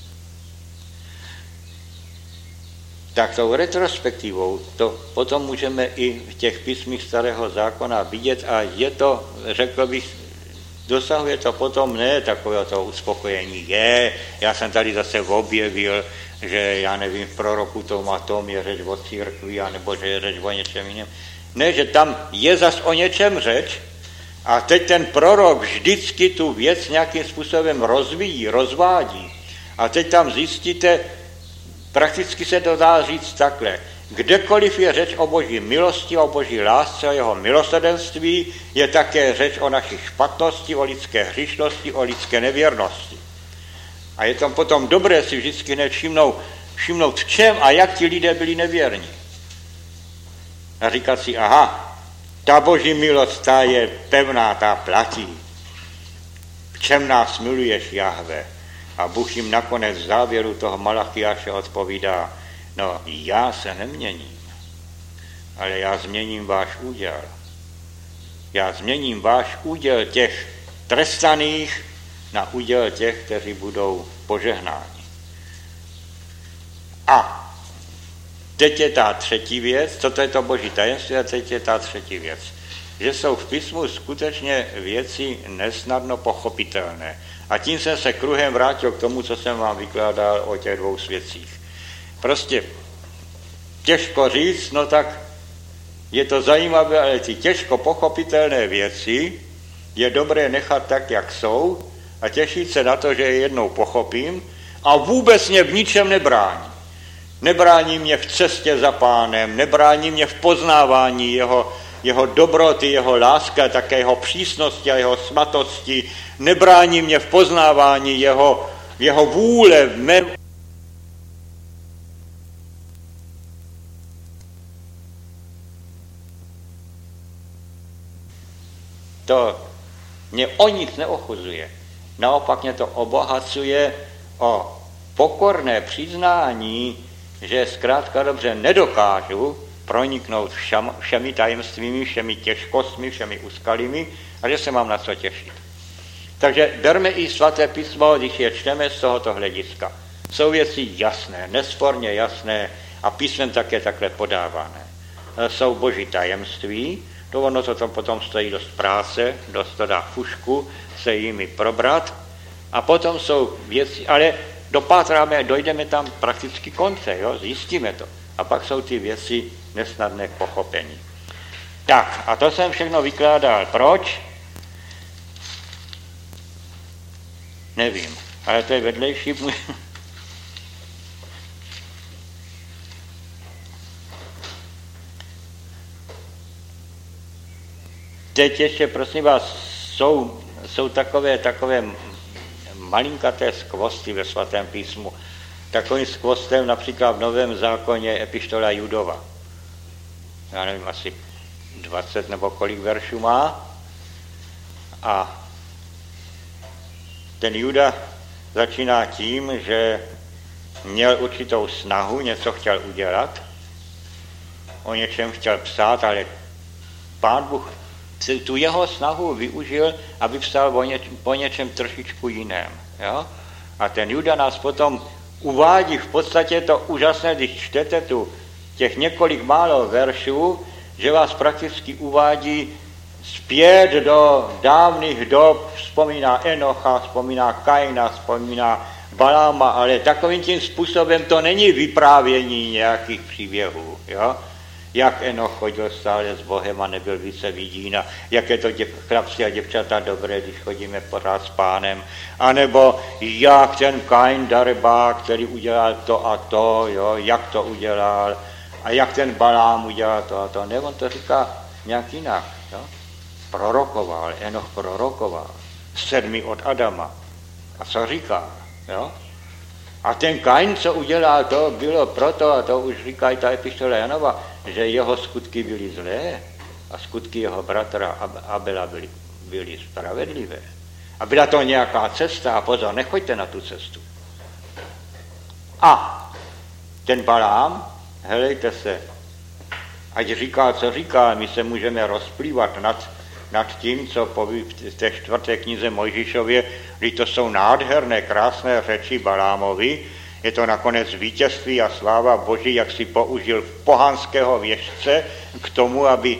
tak tou retrospektivou to potom můžeme i v těch písmích Starého zákona vidět a je to, řekl bych, dosahuje to potom ne takové to uspokojení. Je, já jsem tady zase objevil, že já nevím, v proroku tom a tom je řeč o církvi, anebo že je řeč o něčem jiném. Ne, že tam je zas o něčem řeč a teď ten prorok vždycky tu věc nějakým způsobem rozvíjí, rozvádí. A teď tam zjistíte, prakticky se to dá říct takhle. Kdekoliv je řeč o Boží milosti, o Boží lásce, o jeho milosrdenství, je také řeč o naší špatnosti, o lidské hříšnosti, o lidské nevěrnosti. A je tam potom dobré si vždycky nevšimnout, všimnout, v čem a jak ti lidé byli nevěrní. A říkat si, aha, ta Boží milost, ta je pevná, ta platí. V čem nás miluješ, Jahve? A Bůh jim nakonec v závěru toho Malachiáše odpovídá, no já se neměním, ale já změním váš úděl. Já změním váš úděl těch trestaných na úděl těch, kteří budou požehnáni. A teď je ta třetí věc, toto je to Boží tajemství a teď je ta třetí věc, že jsou v písmu skutečně věci nesnadno pochopitelné. A tím jsem se kruhem vrátil k tomu, co jsem vám vykládal o těch dvou svědcích. Prostě těžko říct, no tak je to zajímavé, ale ty těžko pochopitelné věci je dobré nechat tak, jak jsou a těšit se na to, že je jednou pochopím a vůbec mě v ničem nebrání. nebrání mě v cestě za Pánem, nebrání mě v poznávání jeho, jeho dobroty, jeho lásky, také jeho přísnosti a jeho svatosti, nebrání mě v poznávání jeho, jeho vůle v mém. To mě o nic neochuzuje. Naopak mě to obohacuje o pokorné přiznání, že zkrátka dobře nedokážu proniknout všem, všemi tajemstvími, všemi těžkostmi, všemi úskalými a že se mám na co těšit. Takže berme i svaté písmo, když je čteme z tohoto hlediska. Jsou věci jasné, nesporně jasné a písmem také takhle podávané. Jsou boží tajemství, to ono to tam potom stojí dost práce, dost to dá fušku se jimi probrat a potom jsou věci, ale dopátráme, dojdeme tam prakticky konce, jo, zjistíme to. A pak jsou ty věci nesnadné k pochopení. Tak, a to jsem všechno vykládal. Proč? Nevím, ale to je vedlejší můj. Teď ještě, prosím vás, jsou, jsou takové, takové malinkaté skvosty ve svatém písmu. Takovým skvostem například v Novém zákoně epištola Judova. Já nevím, asi dvacet nebo kolik veršů má. A ten Juda začíná tím, že měl určitou snahu, něco chtěl udělat, o něčem chtěl psát, ale Pán Bůh tu jeho snahu využil, aby psal o, něč, o něčem trošičku jiném. Jo? A ten Juda nás potom uvádí v podstatě to úžasné, když čtete tu těch několik málo veršů, že vás prakticky uvádí zpět do dávných dob, vzpomíná Enocha, vzpomíná Kaina, vzpomíná Baláma, ale takovým tím způsobem to není vyprávění nějakých příběhů. Jo? Jak Enoch chodil stále s Bohem a nebyl více vidín a jak je to děv, chlapci a děvčata dobré, když chodíme pořád s Pánem, anebo jak ten Kain Darba, který udělal to a to, jo, jak to udělal a jak ten Balám udělal to a to, ne, on to říká nějak jinak, jo. Prorokoval, Enoch prorokoval, sedmi od Adama. A co říká, jo? A ten Kain, co udělal, to bylo proto, a to už říká i ta epištola Janova, že jeho skutky byly zlé a skutky jeho bratra Abela byly, byly spravedlivé. A byla to nějaká cesta, a pozor, nechoďte na tu cestu. A ten Balám, helejte se, ať říká, co říká, my se můžeme rozplývat nad, nad tím, co poví v té čtvrté knize Mojžíšově, kdy to jsou nádherné, krásné řeči Balámovi, je to nakonec vítězství a sláva Boží, jak si použil pohanského věštce k tomu, aby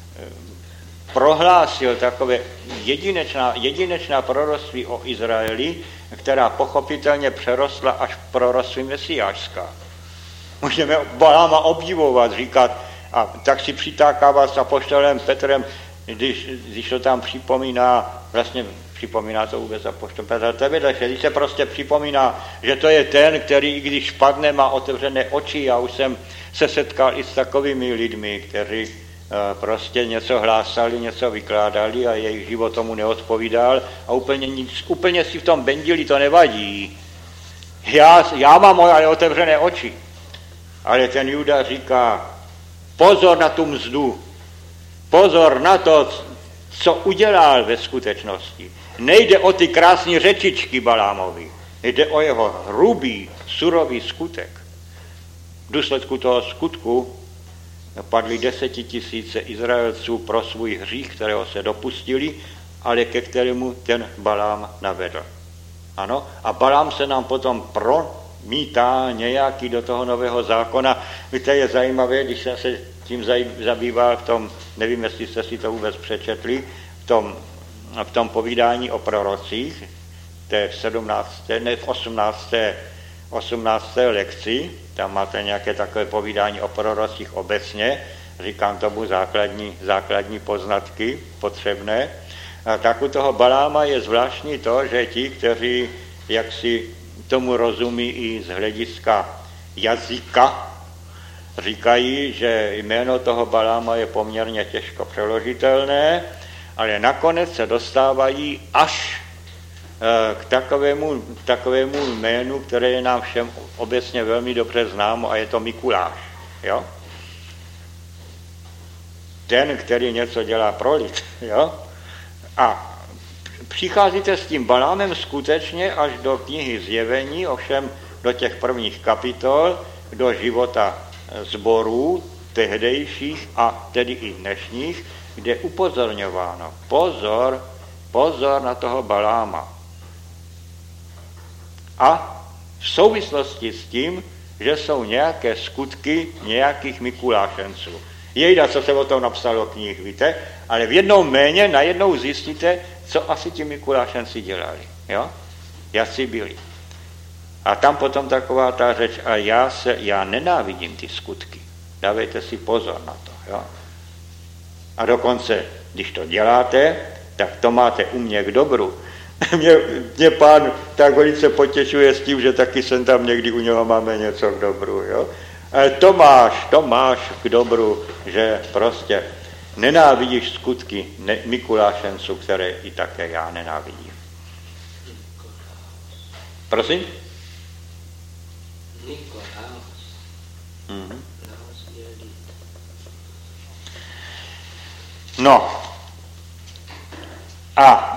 prohlásil takové jedinečná, jedinečná proroctví o Izraeli, která pochopitelně přerostla až v proroctví mesiášská. Můžeme Baláma obdivovat, říkat, a tak si přitákává s apoštolem Petrem, když, když to tam připomíná, vlastně připomíná to vůbec apoštol Petr, to je vedle, když se prostě připomíná, že to je ten, který, když padne, má otevřené oči. Já už jsem se setkal i s takovými lidmi, kteří uh, prostě něco hlásali, něco vykládali a jejich život tomu neodpovídal a úplně, nic, úplně si v tom bendili, to nevadí. Já, já mám ale otevřené oči. Ale ten Juda říká, pozor na tu mzdu, pozor na to, co udělal ve skutečnosti. Nejde o ty krásné řečičky Balámovi, jde o jeho hrubý, surový skutek. V důsledku toho skutku padly desetitisíce Izraelců pro svůj hřích, kterého se dopustili, ale ke kterému ten Balám navedl. Ano, a Balám se nám potom promítá nějaký do toho nového zákona. Víte, je zajímavé, když jsem se tím zabýval v tom, nevím, jestli jste si to vůbec přečetli, v tom, v tom povídání o prorocích, to je v sedmnácté, ne v osmnácté, osmnácté lekci, tam máte nějaké takové povídání o prorocích obecně, říkám tomu základní, základní poznatky potřebné. A tak u toho Baláma je zvláštní to, že ti, kteří jaksi tomu rozumí i z hlediska jazyka říkají, že jméno toho Baláma je poměrně těžko přeložitelné, ale nakonec se dostávají až k takovému, takovému jménu, které je nám všem obecně velmi dobře známo, a je to Mikuláš. Jo? Ten, který něco dělá pro lid. Jo? A přicházíte s tím Balámem skutečně až do knihy Zjevení, ovšem do těch prvních kapitol, do života sborů tehdejších a tedy i dnešních, kde je upozorňováno. Pozor, pozor na toho Baláma. A v souvislosti s tím, že jsou nějaké skutky nějakých Mikulášenců. Jejda, co se o tom napsalo knih, víte? Ale v jednou méně najednou zjistíte, co asi ti Mikulášenci dělali. Jo? Jací byli. A tam potom taková ta řeč, a já se, já nenávidím ty skutky. Dávejte si pozor na to. Jo? A dokonce, když to děláte, tak to máte u mě k dobru. Mě, mě pán tak velice potěšuje s tím, že taky jsem tam někdy u něho máme něco k dobru. Jo? Ale to máš, to máš k dobru, že prostě nenávidíš skutky ne, Mikulášenců, které i také já nenávidím. Prosím? Nikolaus. Mm-hmm. No. A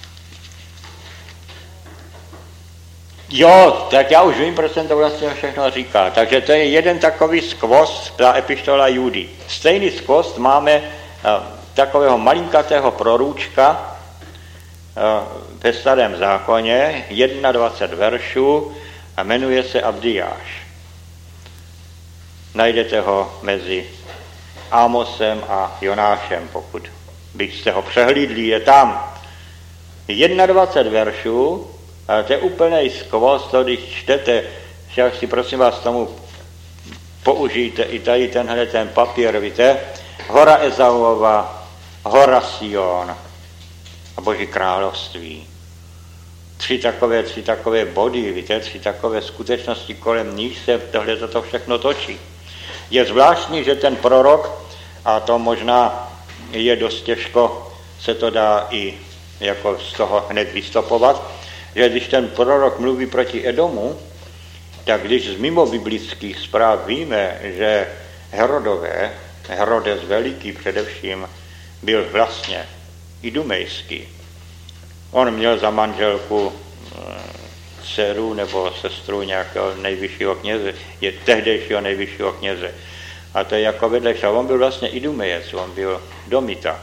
jo, tak já už vím, proč jsem to vlastně všechno říkal. Takže to je jeden takový skvost, ta epištola Judy. Stejný skvost máme uh, takového malinkatého prorůčka uh, ve Starém zákoně, dvacet jedna veršů, a jmenuje se Abdiáš. Najdete ho mezi Ámosem a Jonášem, pokud byste ho přehlídli, je tam. dvacet jedna veršů, ale to je úplnej skvost, to když čtete, že si prosím vás tomu použijte i tady tenhle ten papír, víte, hora Ezauova, hora Sion a Boží království. Tři takové, tři takové body, víte, tři takové skutečnosti, kolem níž se tohle toto všechno točí. Je zvláštní, že ten prorok, a to možná je dost těžko, se to dá i jako z toho hned vystopovat, že když ten prorok mluví proti Edomu, tak když z mimo biblických zpráv víme, že Herodové, Herodes Veliký především, byl vlastně idumejský. On měl za manželku dceru nebo sestru nějakého nejvyššího kněze, je tehdejšího nejvyššího kněze. A to je jako vedlejší. On byl vlastně idumejec, on byl domita.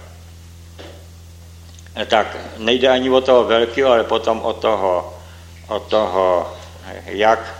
Tak nejde ani o toho velkého, ale potom o toho, o toho, jak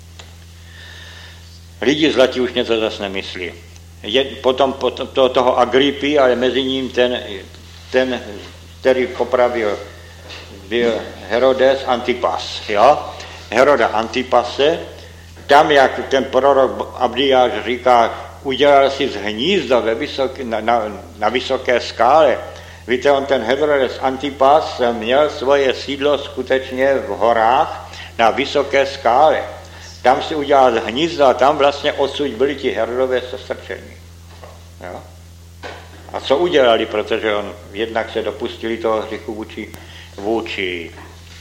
lidi zlatí už něco zase nemyslí. Je, potom, potom to, toho Agripy, ale mezi ním ten, ten, který popravil, byl Herodes Antipas. Jo? Heroda Antipase, tam, jak ten prorok Abdiáš říká, udělal si z hnízda ve vysok, na, na, na vysoké skále. Víte, on ten Herodes Antipas měl svoje sídlo skutečně v horách na vysoké skále. Tam si udělal hnízda a tam vlastně odsud byli ti Herodové sestrčení. Jo? A co udělali, protože on jednak se dopustili toho hříchu vůči, vůči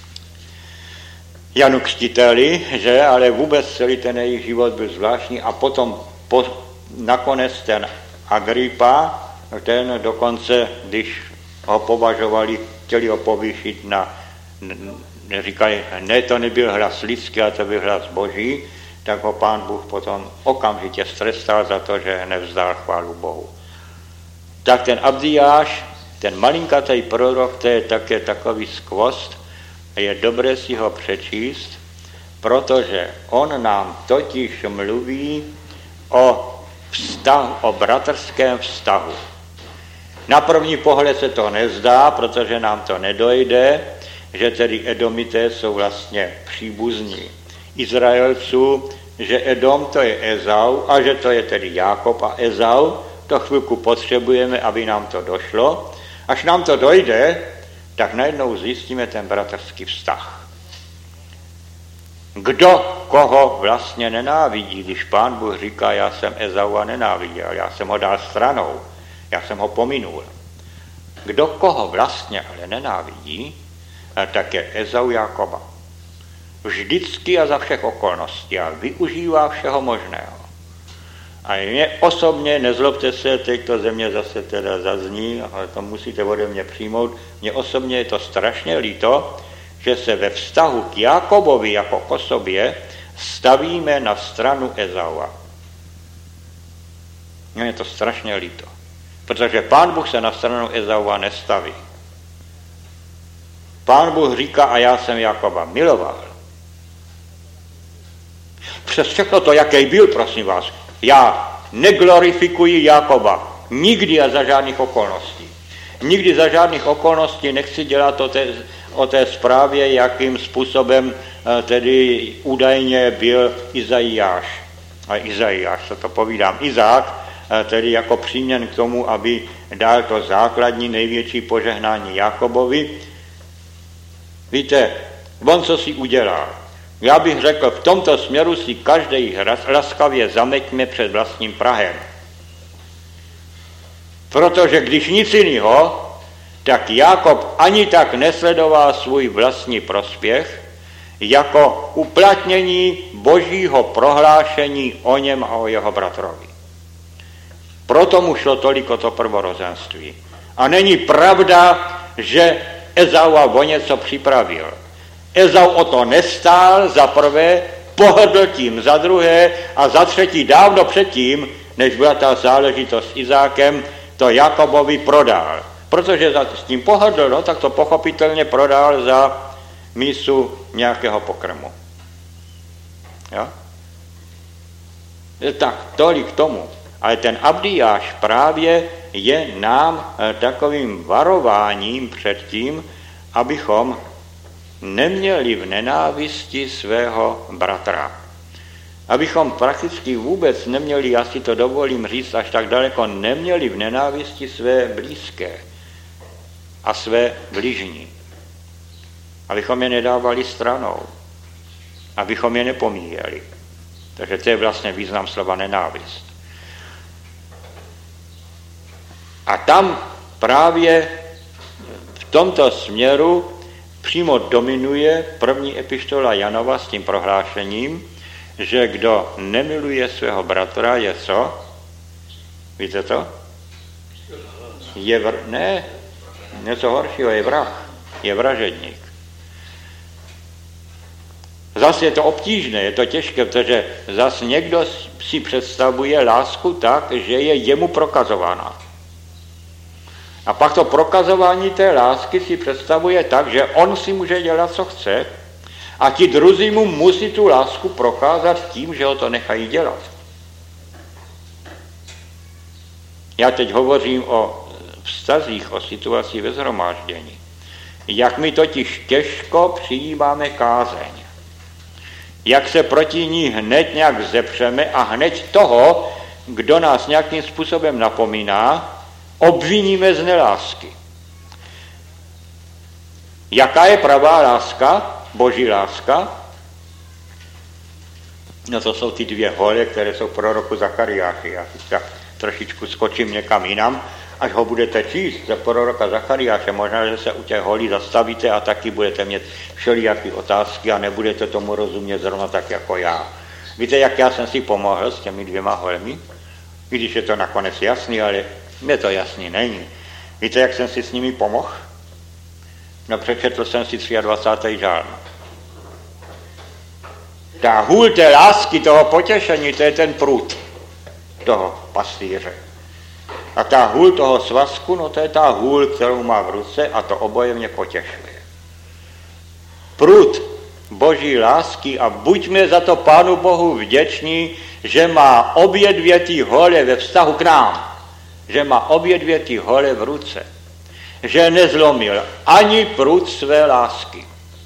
Janu Křtiteli, že, ale vůbec celý ten jejich život byl zvláštní a potom po, nakonec ten Agrippa, ten dokonce, když ho považovali, chtěli ho povýšit na, říkali, ne, to nebyl hlas lidský, ale to byl hlas Boží, tak ho Pán Bůh potom okamžitě strestal za to, že nevzdal chválu Bohu. Tak ten Abdiáš, ten malinkatý prorok, to je také takový skvost, je dobré si ho přečíst, protože on nám totiž mluví o vztahu, o bratrském vztahu. Na první pohled se to nezdá, protože nám to nedojde, že tedy Edomité jsou vlastně příbuzní Izraelců, že Edom to je Ezau a že to je tedy Jákob a Ezau. To chvilku potřebujeme, aby nám to došlo. Až nám to dojde, tak najednou zjistíme ten bratrský vztah. Kdo koho vlastně nenávidí, když Pán Bůh říká, já jsem Ezaua nenáviděl, já jsem ho dal stranou, já jsem ho pominul. Kdo koho vlastně ale nenávidí, tak je Ezau Jákoba. Vždycky a za všech okolností a využívá všeho možného. A mě osobně, nezlobte se, teď to ze mě zase teda zazní, ale to musíte ode mě přijmout, mně osobně je to strašně líto, že se ve vztahu k Jákobovi jako k osobě stavíme na stranu Ezaua. Mně je to strašně líto, protože Pán Bůh se na stranu Ezaua nestaví. Pán Bůh říká, a já jsem Jákoba miloval. Přes všechno to, jaký byl, prosím vás, já neglorifikuji Jákoba. Nikdy a za žádných okolností. Nikdy za žádných okolností nechci dělat o té, o té zprávě, jakým způsobem tedy údajně byl Izajáš. A Izajáš, co to povídám, Izák, tedy jako příměn k tomu, aby dal to základní největší požehnání Jákobovi. Víte, on co si udělal? Já bych řekl, v tomto směru si každý laskavě zameťme před vlastním prahem. Protože když nic jiného, tak Jákob ani tak nesledoval svůj vlastní prospěch, jako uplatnění božího prohlášení o něm a o jeho bratrovi. Proto mu šlo toliko to prvorozenství. A není pravda, že Ezaua o něco připravil. Ezau o to nestál za prvé, pohrdl tím za druhé a za třetí dávno předtím, než byla ta záležitost s Izákem, to Jakobovi prodal. Protože s tím pohrdl, no, tak to pochopitelně prodal za mísu nějakého pokrmu. Jo? Tak tolik k tomu. Ale ten Abdiáš právě je nám takovým varováním před tím, abychom neměli v nenávisti svého bratra. Abychom prakticky vůbec neměli, já si to dovolím říct až tak daleko, neměli v nenávisti své blízké a své bližní. Abychom je nedávali stranou. Abychom je nepomíjeli. Takže to je vlastně význam slova nenávist. A tam právě v tomto směru přímo dominuje první epištola Janova s tím prohlášením, že kdo nemiluje svého bratra, je co? Víte to? Je vr... Ne, něco horšího, je vrah, je vražedník. Zase je to obtížné, je to těžké, protože zase někdo si představuje lásku tak, že je jemu prokazována. A pak to prokazování té lásky si představuje tak, že on si může dělat, co chce, a ti druzí mu musí tu lásku prokázat tím, že ho to nechají dělat. Já teď hovořím o vztazích, o situaci ve shromáždění. Jak my totiž těžko přijímáme kázeň. Jak se proti ní hned nějak zepřeme a hned toho, kdo nás nějakým způsobem napomíná, obviníme z nelásky. Jaká je pravá láska? Boží láska? No to jsou ty dvě hole, které jsou v proroku Zachariáši. Já si trošičku skočím někam jinam, až ho budete číst za proroka Zachariáše. Možná, že se u těch holí zastavíte a taky budete mít všelijaké otázky a nebudete tomu rozumět zrovna tak jako já. Víte, jak já jsem si pomohl s těmi dvěma holmi? Když je to nakonec jasný, ale mně to jasný není. Víte, jak jsem si s nimi pomohl? No, přečetl jsem si dvacátý třetí žálm. Ta hůl té lásky, toho potěšení, to je ten prut toho pastýře. A ta hůl toho svazku, no to je ta hůl, kterou má v ruce a to oboje mě potěšuje. Prut boží lásky a buďme za to Pánu Bohu vděční, že má obě dvě ty hole ve vztahu k nám. Že má obě dvě ty hole v ruce. Že nezlomil ani prut své lásky.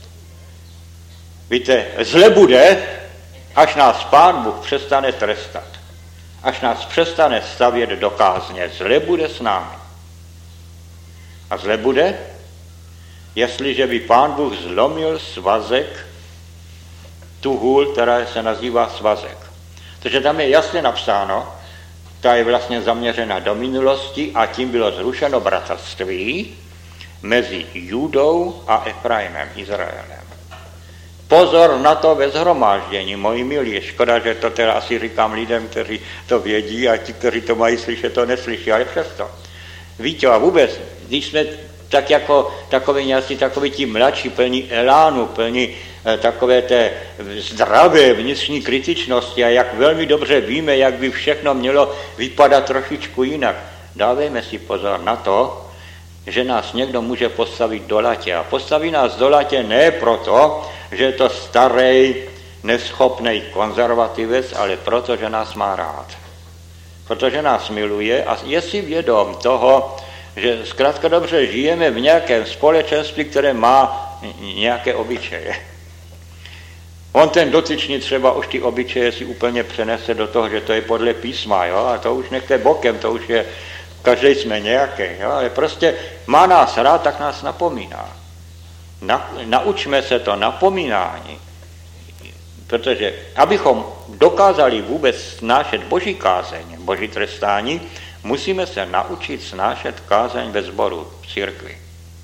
Víte, zle bude, až nás Pán Bůh přestane trestat. Až nás přestane stavět do kázně. Zle bude s námi. A zle bude, jestliže by Pán Bůh zlomil svazek tu hůl, která se nazývá svazek. Takže tam je jasně napsáno, ta je vlastně zaměřena do minulosti a tím bylo zrušeno bratrství mezi Judou a Efraimem, Izraelem. Pozor na to ve shromáždění, moji milí, je škoda, že to teda asi říkám lidem, kteří to vědí a ti, kteří to mají slyšet, to neslyší, ale přesto. Víte, a vůbec, když jsme tak jako takový nějací takový ti mladší, plní elánu, plní eh, takové té zdravé vnitřní kritičnosti a jak velmi dobře víme, jak by všechno mělo vypadat trošičku jinak. Dávejme si pozor na to, že nás někdo může postavit do latě. A postaví nás do latě ne proto, že je to starý, neschopný konzervativec, ale proto, že nás má rád. Protože nás miluje a je si vědom toho, že zkrátka dobře žijeme v nějakém společenství, které má nějaké obyčeje. On ten dotyčný třeba už ty obyčeje si úplně přenese do toho, že to je podle písma, jo? A to už nechte bokem, to už je, každý jsme nějaký, jo? Ale prostě má nás rád, tak nás napomíná. Na, naučme se to napomínání, protože abychom dokázali vůbec snášet boží kázeň, boží trestání, musíme se naučit snášet kázeň ve sboru, v církvi.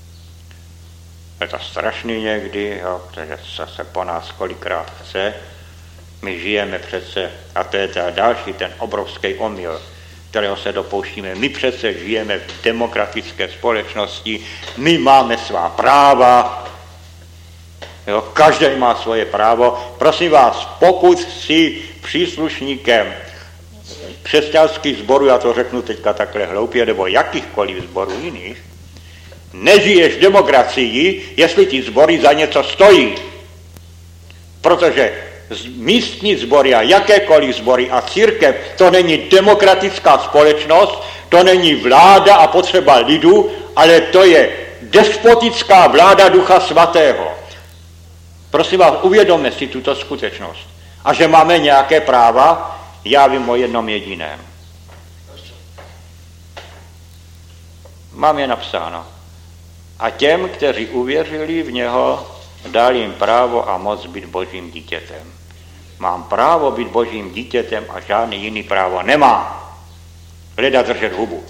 Je to strašný někdy, jo, protože se po nás kolikrát chce. My žijeme přece, a to je ta další, ten obrovský omyl, kterého se dopouštíme. My přece žijeme v demokratické společnosti, my máme svá práva, jo, každý má svoje právo. Prosím vás, pokud si příslušníkem křesťanských sborů, já to řeknu teďka takhle hloupě, nebo jakýchkoliv sborů jiných, nežiješ v demokracii, jestli ti sbory za něco stojí. Protože místní sbory a jakékoliv sbory a církev, to není demokratická společnost, to není vláda a potřeba lidu, ale to je despotická vláda Ducha Svatého. Prosím vás, uvědomme si tuto skutečnost. A že máme nějaké práva, já vím o jednom jediném. Mám je napsáno. A těm, kteří uvěřili v něho, dal jim právo a moc být božím dítětem. Mám právo být božím dítětem a žádný jiný právo nemám. Leda držet hubu.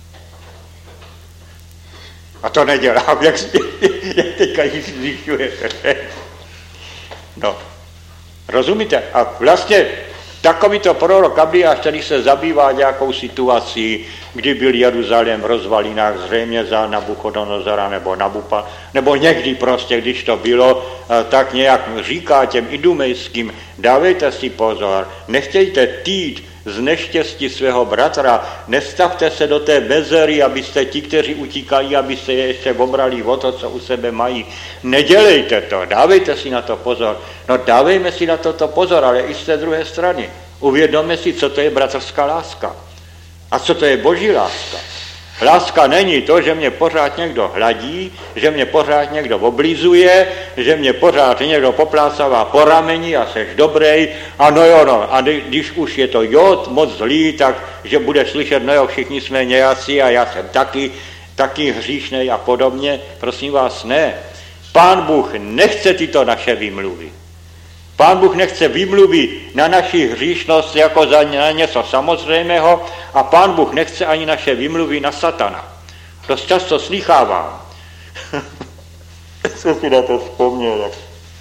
A to nedělám, jak, jak teďka zjišťujete. No, rozumíte? A vlastně takovýto prorok Abiáš, který se zabývá nějakou situací, kdy byl Jeruzalém v rozvalinách zřejmě za Nabuchodonozora nebo Nabupa, nebo někdy prostě, když to bylo, tak nějak říká těm idumejským, dávejte si pozor, nechtějte týt z neštěstí svého bratra, nestavte se do té mezery, abyste ti, kteří utíkají, abyste je ještě obrali o to, co u sebe mají. Nedělejte to, dávejte si na to pozor. No dávejme si na toto pozor, ale i z té druhé strany. Uvědomme si, co to je bratrská láska. A co to je boží láska. Láska není to, že mě pořád někdo hladí, že mě pořád někdo oblizuje, že mě pořád někdo poplácává po rameni a seš dobrej, a no jo, no, a když už je to jod moc zlý, tak že bude slyšet, no jo, všichni jsme nějací a já jsem taky, taky hříšnej a podobně. Prosím vás, ne. Pán Bůh nechce tyto naše výmluvy. Pán Bůh nechce výmluvy na naši hříšnost jako za na něco samozřejmého a Pán Bůh nechce ani naše výmluvy na satana. Dost často slýchávám. Co si na to vzpomněl?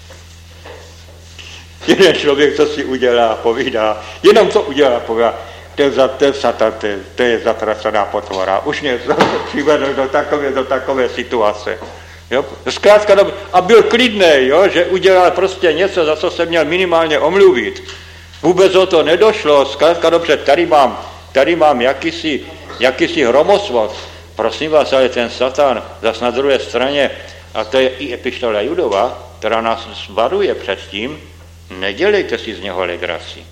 Jeden člověk, co si udělá, povídá, jenom co udělá, povídá, to je, za, to je satan, to je, to je zatracená potvora. Už mě přivedl do takové, do takové situace. Jo? Zkrátka, a byl klidný, jo? Že udělal prostě něco, za co se měl minimálně omluvit. Vůbec o to nedošlo, zkrátka dobře, tady mám, tady mám jakýsi, jakýsi hromosvod. Prosím vás, ale ten satan zas na druhé straně, a to je i epištola Judova, která nás varuje před tím, nedělejte si z něho legraci.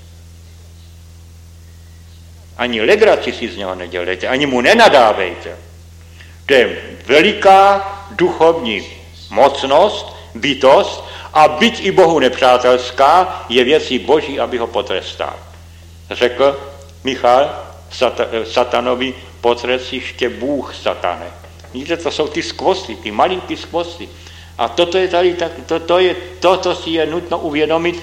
Ani legraci si z něho nedělejte, ani mu nenadávejte. To je veliká duchovní mocnost, bytost a byť i Bohu nepřátelská je věcí Boží, aby ho potrestal. Řekl Michal satanovi, potrest ještě Bůh, satane. Víte, to jsou ty skvosty, ty malinký skvosty. A toto je tady, to, to je, toto si je nutno uvědomit.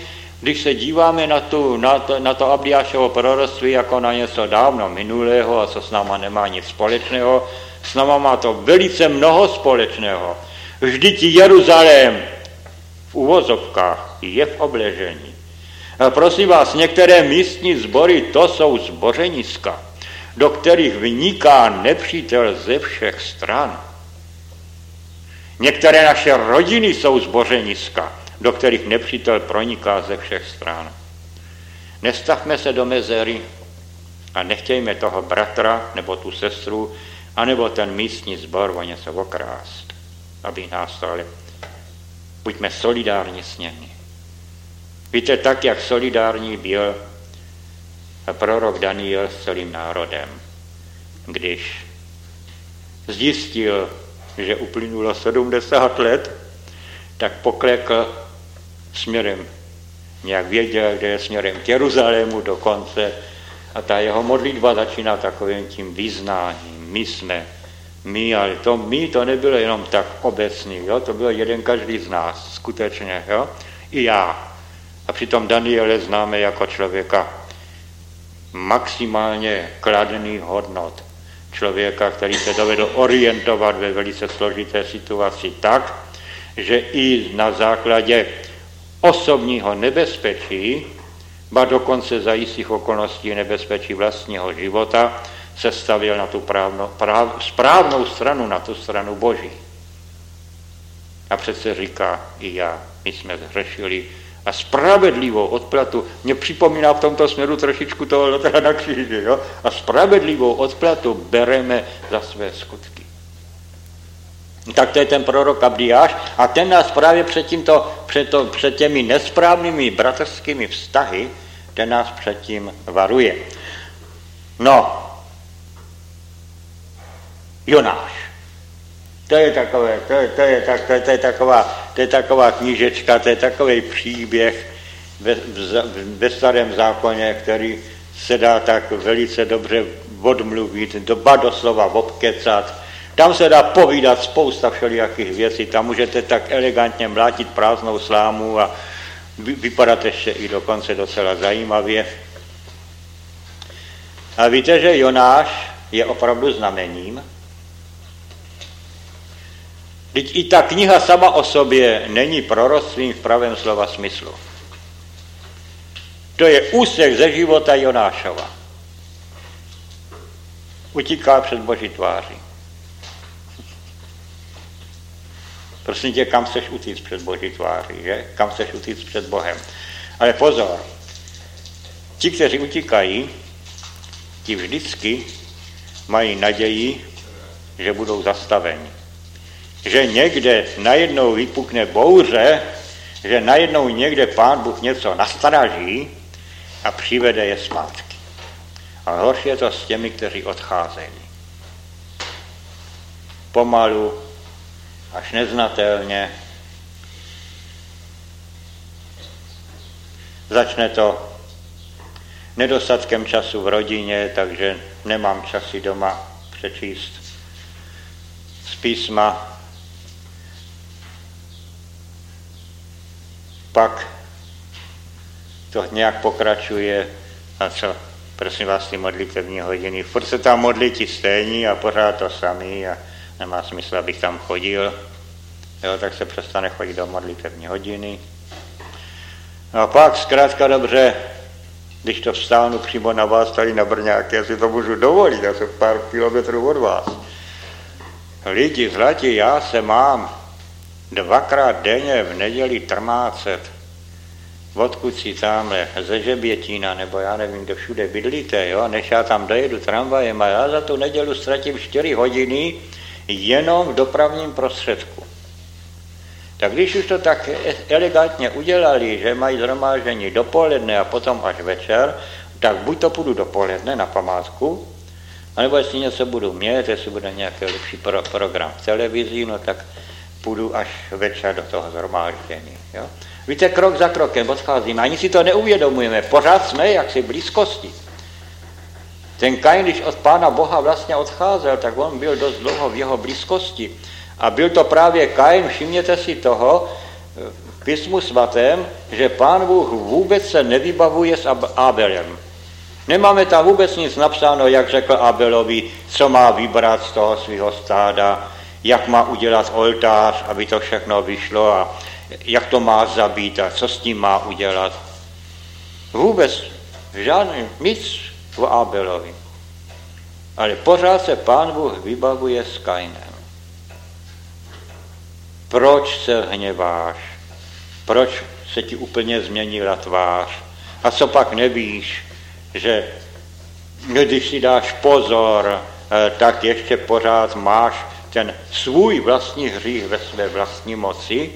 když se díváme na, tu, na, to, na to Abdiášovo proroctví jako na něco dávno minulého a co s náma nemá nic společného, s náma má to velice mnoho společného. Vždyť Jeruzalém v uvozovkách je v obležení. A prosím vás, některé místní sbory, to jsou zbořeniska, do kterých vniká nepřítel ze všech stran. Některé naše rodiny jsou zbořeniska, do kterých nepřítel proniká ze všech stran. Nestavme se do mezery a nechtějme toho bratra nebo tu sestru, anebo ten místní sbor o něco okrást, aby nás to, ale buďme solidární s nimi. Víte, tak, jak solidární byl prorok Daniel s celým národem, když zjistil, že uplynulo sedmdesát let, tak poklekl směrem, nějak věděl, že je směrem k Jeruzalému dokonce a ta jeho modlitba začíná takovým tím vyznáním. My jsme, my, ale to my to nebylo jenom tak obecný, jo? To byl jeden každý z nás, skutečně, jo? I já. A přitom Daniele známe jako člověka maximálně kladných hodnot. Člověka, který se dovedl orientovat ve velice složité situaci tak, že i na základě osobního nebezpečí, ba dokonce za jistých okolností nebezpečí vlastního života, se stavěl na tu právno, práv, správnou stranu, na tu stranu Boží. A přece říká i já, my jsme zhřešili a spravedlivou odplatu, mě připomíná v tomto směru trošičku toho Lotra na kříži, jo? A spravedlivou odplatu bereme za své skutky. Tak to je ten prorok Abdiáš a ten nás právě před, tímto, před, to, před těmi nesprávnými bratrskými vztahy, ten nás předtím varuje. No, Jonáš. To je takové, to je, to je, tak, to je, to je, taková, to je taková knížečka, to je takový příběh ve, ve starém zákoně, který se dá tak velice dobře odmluvit, doba doslova obkecat. Tam se dá povídat spousta všelijakých věcí, tam můžete tak elegantně mlátit prázdnou slámu a vypadat ještě i dokonce docela zajímavě. A víte, že Jonáš je opravdu znamením? Vždyť i ta kniha sama o sobě není proroctvím v pravém slova smyslu. To je úsek ze života Jonášova. Utíká před Boží tváří. Prosím tě, kam chceš utíct před Boží tváří, že? Kam chceš utíct před Bohem. Ale pozor, ti, kteří utíkají, ti vždycky mají naději, že budou zastaveni. Že někde najednou vypukne bouře, že najednou někde Pán Bůh něco nastraží a přivede je zpátky. A horší je to s těmi, kteří odcházejí. Pomalu, až neznatelně. Začne to nedostatkem času v rodině, takže nemám čas si doma přečíst z písma. Pak to nějak pokračuje a co, prosím vás, ty modlitevní hodiny. Furt se tam modlí ti stejní a pořád to samý a nemá smysl, abych tam chodil. Jo, tak se přestane chodit do modlitevní hodiny. No a pak zkrátka dobře, když to vstánu přímo na vás tady na Brňáky, já si to můžu dovolit, já jsem pár kilometrů od vás. Lidi zlatí, já se mám dvakrát denně v neděli trmácet, odkud si tamhle, ze Žebětína, nebo já nevím, kde všude bydlíte, jo, než já tam dojedu tramvajem a já za tu nedělu ztratím čtyři hodiny jenom v dopravním prostředku. Tak když už to tak elegantně udělali, že mají shromáždění dopoledne a potom až večer, tak buď to půjdu dopoledne na památku, anebo jestli něco budu mít, jestli bude nějaký lepší pro, program v televizi, no tak půjdu až večer do toho shromáždění. Jo? Víte, krok za krokem odcházíme, ani si to neuvědomujeme, pořád jsme jaksi v blízkosti. Ten Kain, když od Pána Boha vlastně odcházel, tak on byl dost dlouho v jeho blízkosti. A byl to právě Kain, všimněte si toho, v Písmu svatém, že Pán Bůh vůbec se nevybavuje s Abelem. Nemáme tam vůbec nic napsáno, jak řekl Abelovi, co má vybrat z toho svého stáda, jak má udělat oltář, aby to všechno vyšlo a jak to má zabít a co s tím má udělat. Vůbec žádný, nic o Abelovi. Ale pořád se Pán Bůh vybavuje s Kainem. Proč se hněváš? Proč se ti úplně změnila tvář? A co pak nevíš, že když si dáš pozor, tak ještě pořád máš ten svůj vlastní hřích ve své vlastní moci?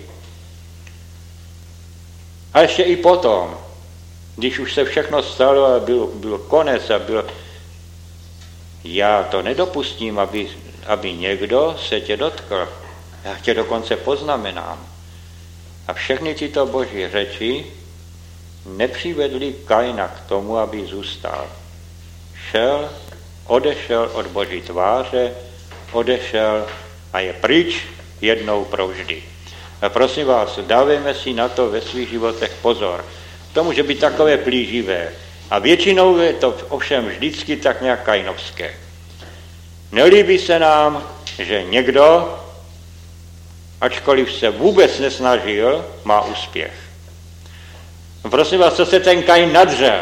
A ještě i potom, když už se všechno stalo a byl, byl konec a byl, já to nedopustím, aby, aby někdo se tě dotkl. Já tě dokonce poznamenám. A všechny tyto boží řeči nepřivedli Kaina k tomu, aby zůstal. Šel, odešel od boží tváře, odešel a je pryč jednou provždy. A prosím vás, dávejme si na to ve svých životech pozor. To může být takové plíživé. A většinou je to ovšem vždycky tak nějak kainovské. Nelíbí se nám, že někdo, ačkoliv se vůbec nesnažil, má úspěch. Prosím vás, co se ten Kain nadřel,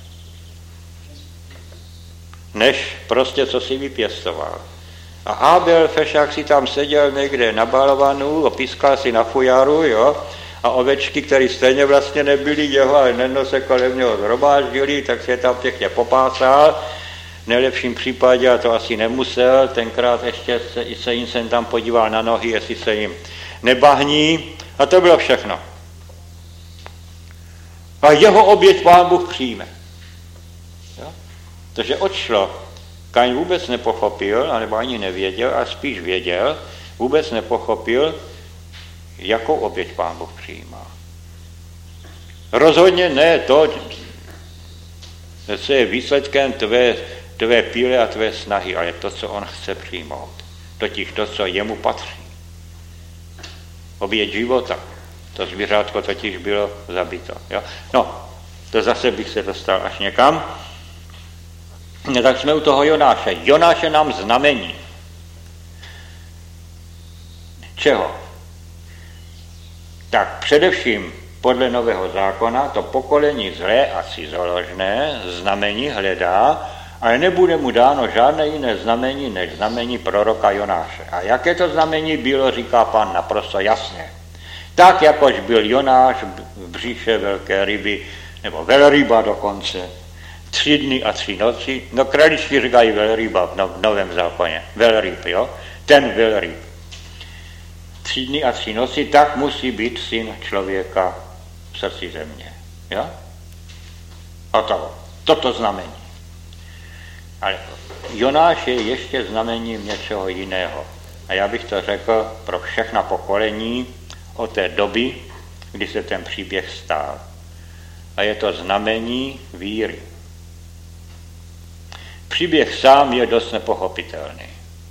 než prostě co si vypěstoval. A Abel Fešák si tam seděl někde na balvanu, opískal si na fujaru, jo, a ovečky, které stejně vlastně nebyly jeho, ale nedno se kolem něho zhrobáždili, tak se tam pěkně popásal. V nejlepším případě, a to asi nemusel, tenkrát ještě se, se jim jsem tam podíval na nohy, jestli se jim nebahní, a to bylo všechno. A jeho oběť Pán Bůh přijme. Jo? Takže odšlo. Kain vůbec nepochopil, anebo ani nevěděl, a spíš věděl, vůbec nepochopil, jakou oběť Pán Bůh přijímá. Rozhodně ne to, co je výsledkem tvé, tvé píle a tvé snahy, ale to, co on chce přijmout. Totiž to, co jemu patří. Oběť života. To zvířátko totiž bylo zabito. Jo? No, to zase bych se dostal až někam. No, tak jsme u toho Jonáše. Jonáše nám znamení. Čeho? Tak především podle Nového zákona to pokolení zlé a cizoložné znamení hledá, ale nebude mu dáno žádné jiné znamení než znamení proroka Jonáše. A jaké to znamení bylo, říká Pán naprosto jasně. Tak, jakož byl Jonáš v břiše velké ryby, nebo velryba dokonce, tři dny a tři noci, no kraličky říkají velryba v, no, v Novém zákoně, velryb, jo, ten velryb. Tři dny a tři noci, tak musí být syn člověka v srdci země, jo. A to, toto znamení. Ale Jonáš je ještě znamením něčeho jiného. A já bych to řekl pro všechna pokolení od té doby, kdy se ten příběh stál. A je to znamení víry. Příběh sám je dost nepochopitelný.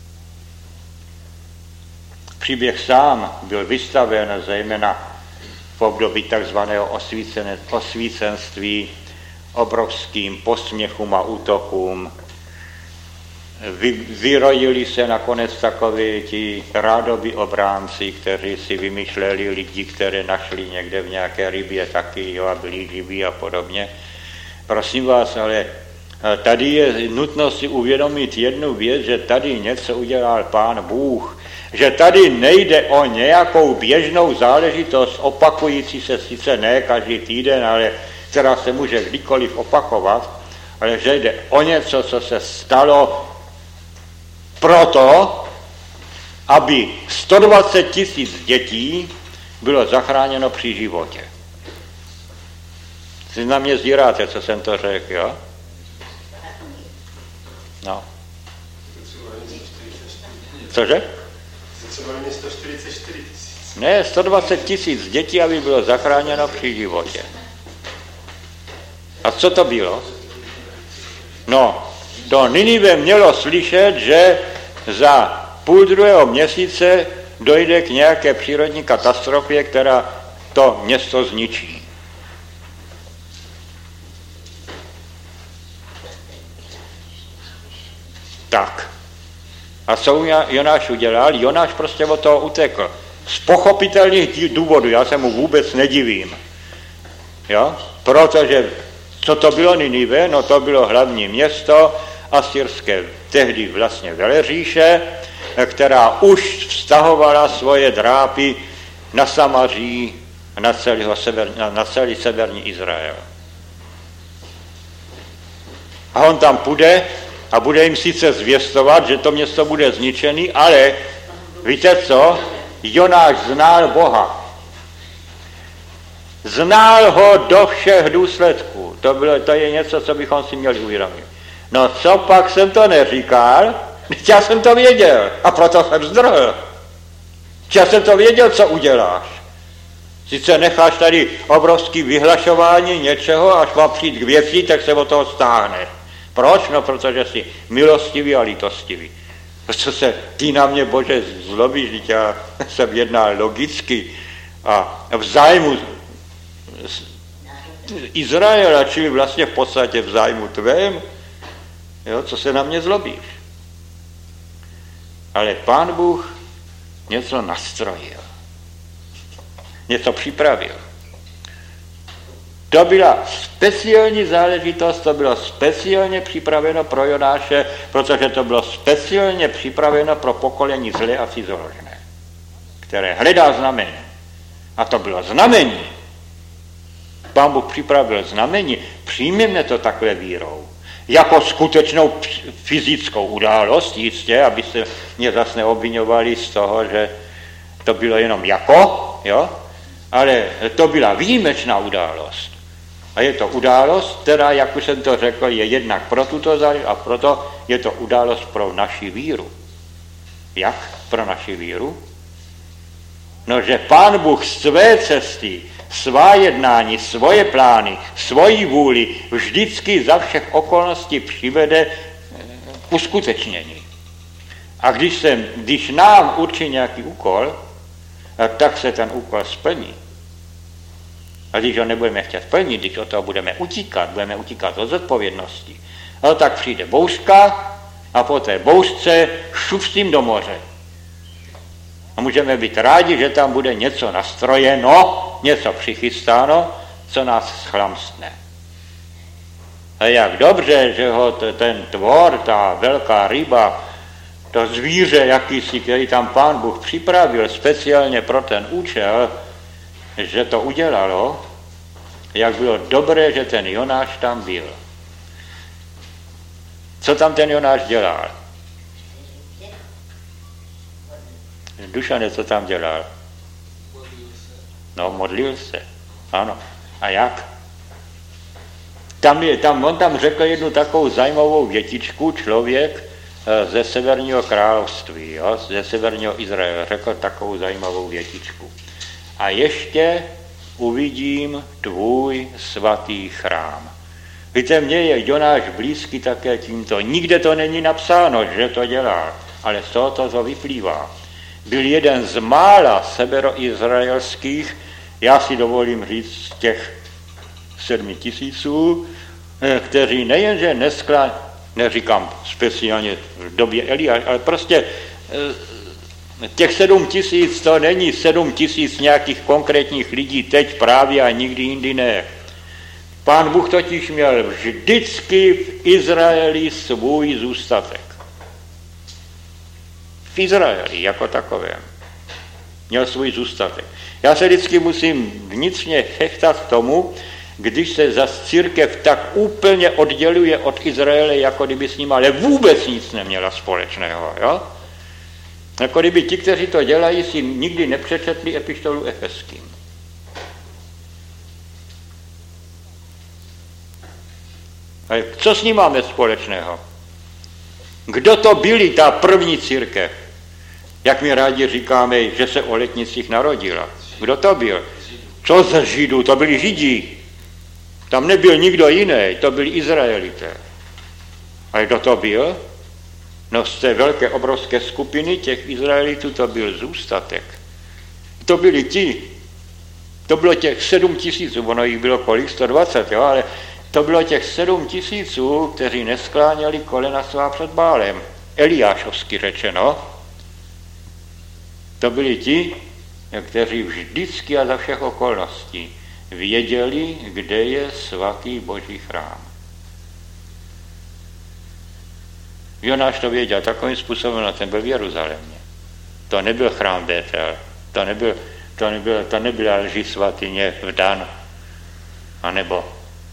Příběh sám byl vystaven zejména v období takzvaného osvícenství obrovským posměchům a útokům. Vy, vyrojili se nakonec takoví ti rádoby obránci, kteří si vymýšleli lidi, které našli někde v nějaké rybě taky, jo, a byli živí a podobně. Prosím vás, ale tady je nutno si uvědomit jednu věc, že tady něco udělal Pán Bůh, že tady nejde o nějakou běžnou záležitost opakující se sice ne každý týden, ale která se může kdykoliv opakovat, ale že jde o něco, co se stalo proto, aby sto dvacet tisíc dětí bylo zachráněno při životě. Si na mě zdíráte, co jsem to řekl, jo? No. Cože? sto čtyřicet čtyři tisíc. Ne, sto dvacet tisíc dětí, aby bylo zachráněno při životě. A co to bylo? No, to Ninive mělo slyšet, že za půl druhého měsíce dojde k nějaké přírodní katastrofě, která to město zničí. Tak. A co Jonáš udělal? Jonáš prostě od toho utekl. Z pochopitelných důvodů, já se mu vůbec nedivím. Jo? Protože co to bylo Ninive? No to bylo hlavní město asyrské, tehdy vlastně veleříše, která už vztahovala svoje drápy na Samaří a na, sever, na celý severní Izrael. A on tam půjde a bude jim sice zvěstovat, že to město bude zničený, ale víte co? Jonáš znal Boha. Znal ho do všech důsledků. To, bylo, to je něco, co bychom si měli uvědomit. No co pak jsem to neříkal? Já jsem to věděl a proto jsem zdrhl. Já jsem to věděl, co uděláš. Sice necháš tady obrovský vyhlašování něčeho, až vám přijít k věci, tak se od toho stáhne. Proč? No protože jsi milostivý a lítostivý. Co se ty na mě, Bože, zlobíš, že já jsem jednal logicky a v zájmu Izraela, čili vlastně v podstatě v zájmu tvém, jo, co se na mě zlobíš. Ale Pán Bůh něco nastrojil, něco připravil. To byla speciální záležitost, to bylo speciálně připraveno pro Jonáše, protože to bylo speciálně připraveno pro pokolení zlé a cizoložné, které hledá znamení. A to bylo znamení. Pán Bůh připravil znamení, přijměme to takhle vírou. Jako skutečnou fyzickou událost, jistě, abyste mě zase neobviňovali z toho, že to bylo jenom jako, jo? Ale to byla výjimečná událost. A je to událost, která, jak už jsem to řekl, je jednak pro tuto záležitost a proto je to událost pro naši víru. Jak pro naši víru? No, že Pán Bůh své cesty, svá jednání, svoje plány, svoji vůli vždycky za všech okolností přivede k uskutečnění. A když, jsem, když nám určí nějaký úkol, tak se ten úkol splní. A když ho nebudeme chtět splnit, když od toho budeme utíkat, budeme utíkat od zodpovědnosti, no, tak přijde bouřka a po té bouřce šup s tím do moře. A můžeme být rádi, že tam bude něco nastrojeno, něco přichystáno, co nás schlamstne. A jak dobře, že ho ten tvor, ta velká ryba, to zvíře jakýsi, který tam Pán Bůh připravil speciálně pro ten účel, že to udělalo, jak bylo dobré, že ten Jonáš tam byl. Co tam ten Jonáš dělal? Dušane, co tam dělal? No, modlil se. Ano. A jak? Tam, je, tam on tam řekl jednu takovou zajímavou větičku, člověk ze severního království, jo, ze severního Izraele, řekl takovou zajímavou větičku. A ještě uvidím tvůj svatý chrám. Víte, mně je Jonáš blízký také tímto. Nikde to není napsáno, že to dělá, ale z toho to vyplývá. Byl jeden z mála severoizraelských, já si dovolím říct těch sedmi tisíců, kteří nejenže dneska, neříkám speciálně v době Elia, ale prostě těch sedm tisíc to není sedm tisíc nějakých konkrétních lidí teď právě a nikdy jindy ne. Pán Bůh totiž měl vždycky v Izraeli svůj zůstatek. V Izraeli jako takovém. Měl svůj zůstatek. Já se vždycky musím vnitřně chechtat tomu, když se zas církev tak úplně odděluje od Izraele, jako kdyby s ním ale vůbec nic neměla společného. Jo? Jako kdyby ti, kteří to dělají, si nikdy nepřečetli epištolu Efeským. A co s ním máme společného? Kdo to byli, ta první církev? Jak mi rádi říkáme, že se o letnicích narodila. Kdo to byl? Co z Židů? To byli Židí. Tam nebyl nikdo jiný, to byli Izraelité. A kdo to byl? No z té velké obrovské skupiny těch Izraelitů to byl zůstatek. To byli ti, To bylo těch sedm tisíců, ono jich bylo kolik, sto dvacet, jo, ale to bylo těch sedm tisíců, kteří neskláněli kolena svá před Bálem. Eliášovsky řečeno. To byli ti, kteří vždycky a za všech okolností věděli, kde je svatý Boží chrám. Jonáš to věděl takovým způsobem, ten byl v Jeruzalémě. To nebyl chrám Bétel, to nebyl, to nebyl, to nebyla lži svatyně v Dan, anebo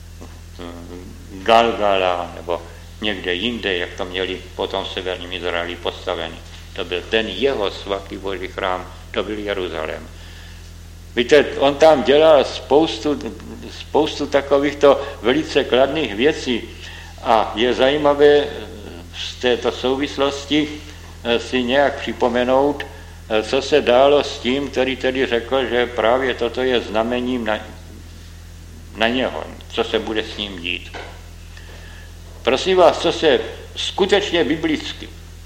Galgala, nebo někde jinde, jak to měli potom v severním Izraeli postavení. To byl ten jeho svatý Boží chrám, to byl Jeruzalém. Víte, on tam dělal spoustu, spoustu takovýchto velice kladných věcí a je zajímavé z této souvislosti si nějak připomenout, co se dálo s tím, který tedy řekl, že právě toto je znamením na, na něho, co se bude s ním dít. Prosím vás, co se skutečně biblicky,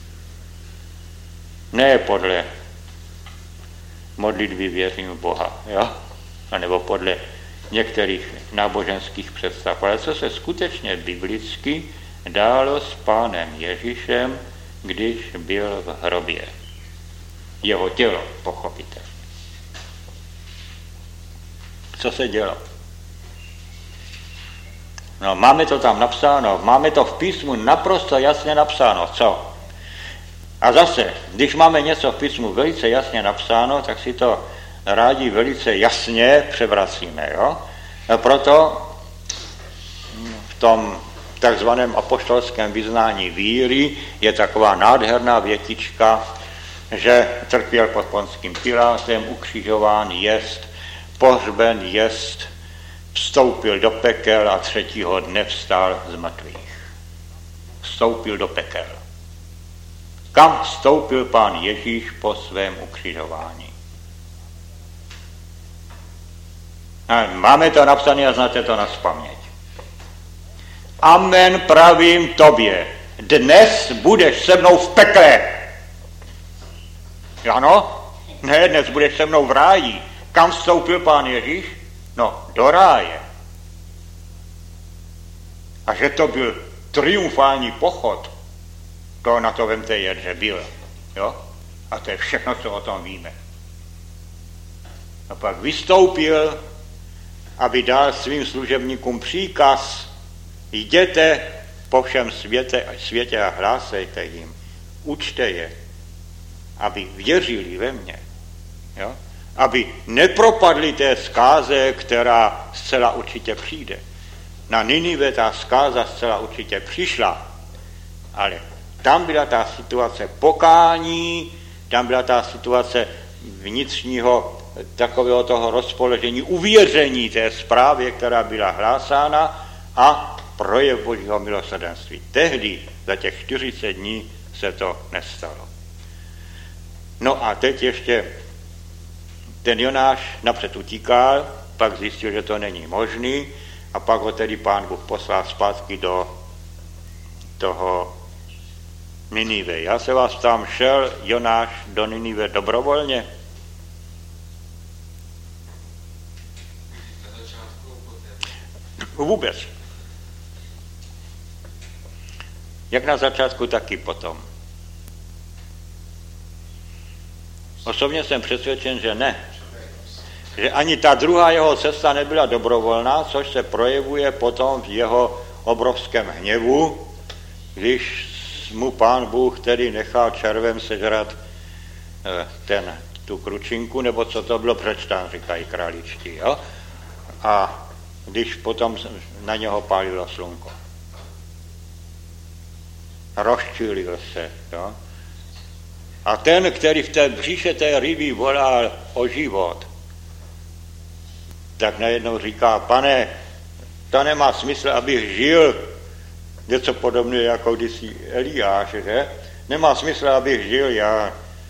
ne podle modlitby věřím v Boha, jo? A nebo podle některých náboženských představ, ale co se skutečně biblicky dálo s Pánem Ježíšem, když byl v hrobě. Jeho tělo, pochopitelně. Co se dělo? No, máme to tam napsáno, máme to v písmu naprosto jasně napsáno. Co? A zase, když máme něco v písmu velice jasně napsáno, tak si to rádi velice jasně převracíme. Jo? A proto v tom takzvaném apoštolském vyznání víry je taková nádherná větička, že trpěl pod Ponským Pilátem, ukřižován jest, pohřben jest, vstoupil do pekel a třetího dne vstal z mrtvých. Vstoupil do pekel. Kam vstoupil Pán Ježíš po svém ukřižování? A máme to napsané a znáte to nazpaměť. Amen, pravím tobě, dnes budeš se mnou v pekle. Ano? Ne, dnes budeš se mnou v ráji. Kam vstoupil Pán Ježíš? No, do ráje. A že to byl triumfální pochod, to na to vemte je, že byl. Jo? A to je všechno, co o tom víme. A pak vystoupil, aby dal svým služebníkům příkaz: jděte po všem světě, světě a hlásejte jim, učte je, aby věřili ve mě, jo? Aby nepropadli té zkáze, která zcela určitě přijde. Na Ninive ta zkáza zcela určitě přišla, ale tam byla ta situace pokání, tam byla ta situace vnitřního takového toho rozpoložení, uvěření té zprávě, která byla hlásána, a projev Božího milosrdenství. Tehdy, za těch čtyřicet dní, se to nestalo. No a teď ještě ten Jonáš napřed utíkal, pak zjistil, že to není možný, a pak ho tedy Pán Bůh poslal zpátky do toho Ninive. Já se vás ptám, šel Jonáš do Ninive dobrovolně? Vůbec. Jak na začátku, tak i potom. Osobně jsem přesvědčen, že ne. Že ani ta druhá jeho cesta nebyla dobrovolná, což se projevuje potom v jeho obrovském hněvu, když mu Pán Bůh tedy nechal červem sežrat ten, tu kručinku, nebo co to bylo, přečtán, říkají králičtí, jo? A když potom na něho pálilo slunko. Rozčílil se, jo? A ten, který v té bříše té ryby volal o život, tak najednou říká: Pane, to nemá smysl, abych žil, něco podobného jako kdysi Eliáš, že? Nemá smysl, abych žil já.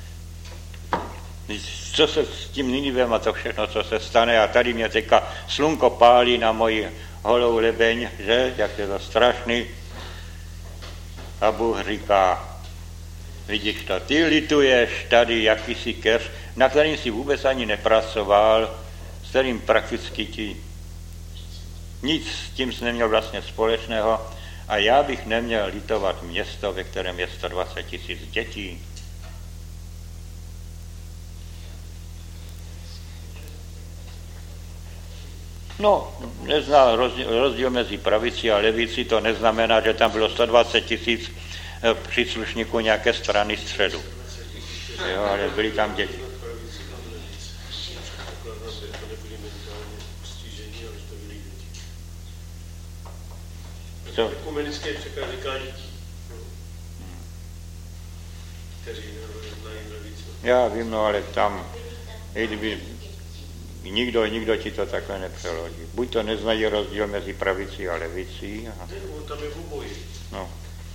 Co se s tím Ninivem a to všechno, co se stane, a tady mě teďka slunko pálí na moji holou lebeň, že? Jak je to strašný. A Bůh říká: vidíš to, ty lituješ tady jakýsi keř, na kterým si vůbec ani nepracoval, kterým prakticky ti nic s tím jsi neměl vlastně společného a já bych neměl litovat město, ve kterém je sto dvacet tisíc dětí. No, neznal rozdíl, rozdíl mezi pravicí a levicí, to neznamená, že tam bylo sto dvacet tisíc příslušníků nějaké strany středu. Jo, ale byly tam děti. Co? Ekumenické překlad dětí, kteří znají levici. Já vím, no ale tam, kdyby nikdo, nikdo ti to takhle nepřelodí. Buď to neznají rozdíl mezi pravicí a levicí. A... Tam je v oboji. No.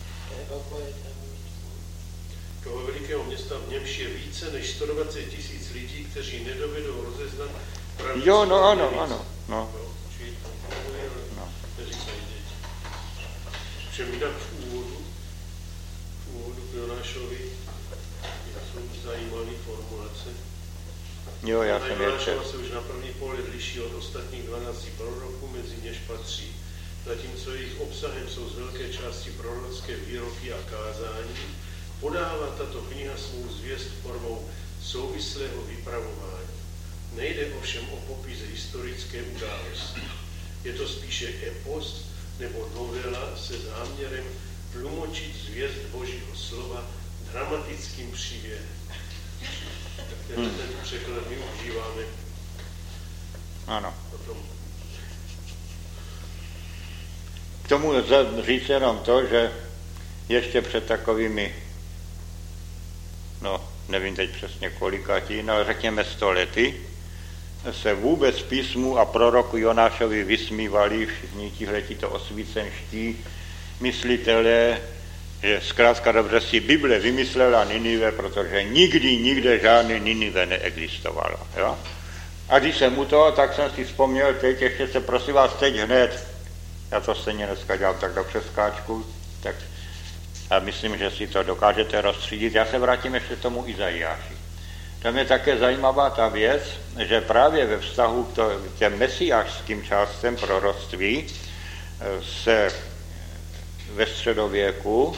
Toho velikého města v němž je více než sto dvacet tisíc lidí, kteří nedovedou rozeznat pravici. Jo, no ano, ano. No. Všem jinak v úvodu, v úvodu k Jonášovi jsou zajímavé formulace. Jo, já jsem Jonášova se už na první pohled liší od ostatních dvanácti proroků, mezi něž patří. Zatímco jejich obsahem jsou z velké části prorocké výroky a kázání, podává tato kniha svou zvěst formou souvislého vypravování. Nejde ovšem o popis historické události. Je to spíše epos nebo novela se záměrem tlumočit zvěst Božího slova dramatickým příběhem. Tak ten, ten překlad my užíváme. Ano. Potom. K tomu lze říct jenom to, že ještě před takovými, no nevím teď přesně kolikátí, no řekněme sto lety, se vůbec písmu a proroku Jonášovi vysmívali všichni tihleti osvícenští myslitelé, že zkrátka dobře si Bible vymyslela Ninive, protože nikdy, nikde žádný Ninive neexistovalo. Jo? A když jsem u toho, tak jsem si vzpomněl, teď ještě se prosím vás teď hned, já to stejně dneska dělám tak do přeskáčku, tak a myslím, že si to dokážete rozstřídit. Já se vrátím ještě k tomu Izajáši. Tam je také zajímavá ta věc, že právě ve vztahu k, to, k těm mesiášským částem proroctví se ve středověku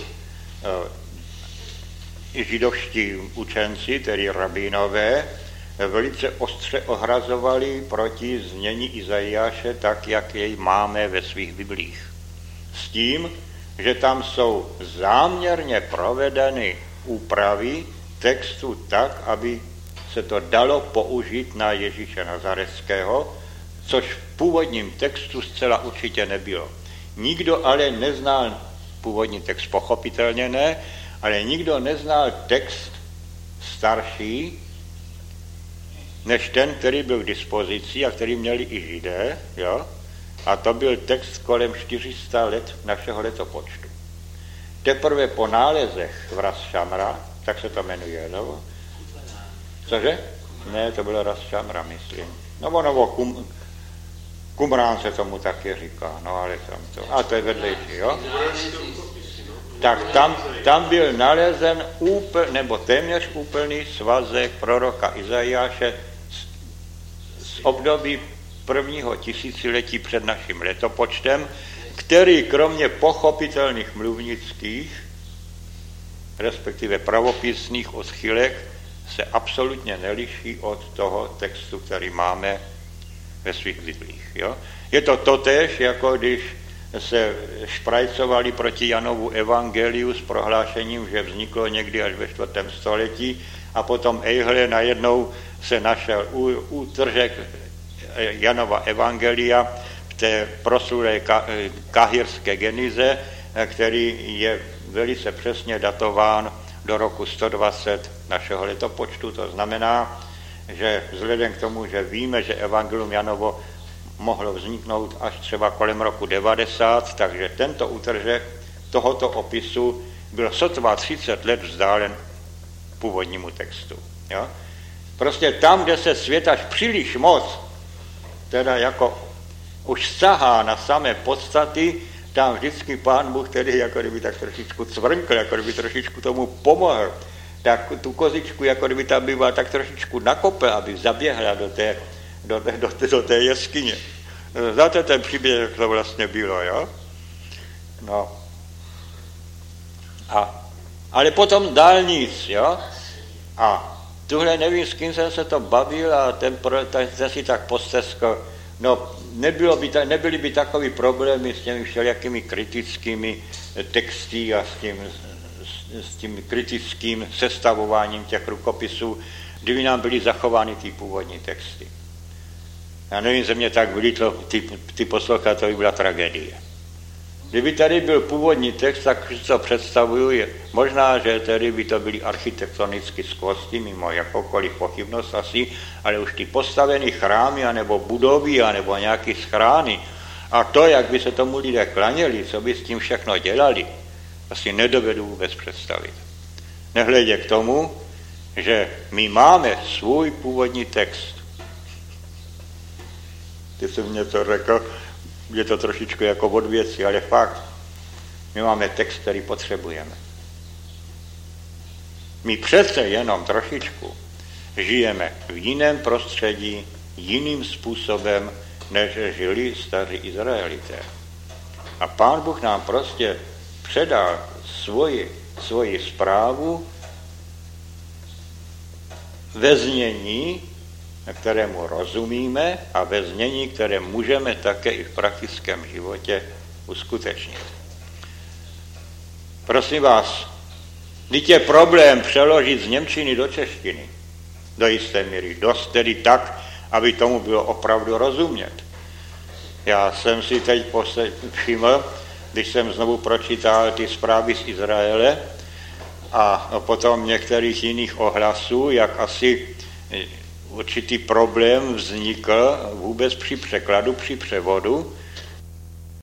i židovští učenci, tedy rabínové, velice ostře ohrazovali proti znění Izajáše tak, jak jej máme ve svých biblích. S tím, že tam jsou záměrně provedeny úpravy textu tak, aby se to dalo použít na Ježíše Nazaretského, což v původním textu zcela určitě nebylo. Nikdo ale neznal původní text, pochopitelně ne, ale nikdo neznal text starší, než ten, který byl k dispozici a který měli i Židé, jo? A to byl text kolem čtyři sta let našeho letopočtu. Teprve po nálezech v Ras Šamra, tak se to jmenuje, no? Cože? Ne, to bylo Ras Šamra, myslím. No ono, kum, Kumrán se tomu taky říká, no ale tam to, a to je vedlejší, jo? Tak tam, tam byl nalezen úpl, nebo téměř úplný svazek proroka Izajáše z, z období prvního tisíciletí před naším letopočtem, který kromě pochopitelných mluvnických, respektive pravopisných odchylek, se absolutně neliší od toho textu, který máme ve svých biblích. Jo? Je to totéž, jako když se šprajcovali proti Janovu evangeliu s prohlášením, že vzniklo někdy až ve čtvrtém století a potom ejhle najednou se našel útržek Janova evangelia v té proslulé kahirské genize, který je velice přesně datován do roku sto dvacet našeho letopočtu. To znamená, že vzhledem k tomu, že víme, že evangelium Janovo mohlo vzniknout až třeba kolem roku devadesát, takže tento útržek tohoto opisu byl sotva třicet let vzdálen původnímu textu. Jo? Prostě tam, kde se svět až příliš moc, teda jako už sahá na samé podstaty, tam vždycky Pán Bůh tedy jako kdyby tak trošičku cvrnkl, jako kdyby trošičku tomu pomohl, tak tu kozičku, jako kdyby tam býval tak trošičku nakopl, aby zaběhla do té, do, do, do té jeskyně. Znáte ten příběh, jak to vlastně bylo, jo? No. A, ale potom dál nic, jo? A tuhle nevím, s kým jsem se to bavil a ten, ten, ten si tak posteskl, no nebylo by ta, nebyly by takový problémy s těmi všelijakými kritickými texty a s tím, s, s tím kritickým sestavováním těch rukopisů, kdyby nám byly zachovány ty původní texty. Já nevím, že mě tak vylítlo, ty, ty poslouchat, to by byla tragédie. Kdyby tady byl původní text, tak to představuju, je, možná, že tady by to byly architektonicky skvosti, mimo jakoukoliv pochybnost asi, ale už ty postavené chrámy, anebo budovy, anebo nějaké schrány, a to, jak by se tomu lidé klaněli, co by s tím všechno dělali, asi nedovedu vůbec představit. Nehledě k tomu, že my máme svůj původní text. Ty jsi mě to řekl, je to trošičku jako od věci, ale fakt, my máme text, který potřebujeme. My přece jenom trošičku žijeme v jiném prostředí, jiným způsobem, než žili staří Izraelité. A Pán Bůh nám prostě předal svoji, svoji zprávu ve znění, kterému rozumíme a ve znění, které můžeme také i v praktickém životě uskutečnit. Prosím vás, vždyť je problém přeložit z němčiny do češtiny. Do jisté míry. Dost tedy tak, aby tomu bylo opravdu rozumět. Já jsem si teď všiml, když jsem znovu pročítal ty zprávy z Izraele a potom některých jiných ohlasů, jak asi určitý problém vznikl vůbec při překladu, při převodu,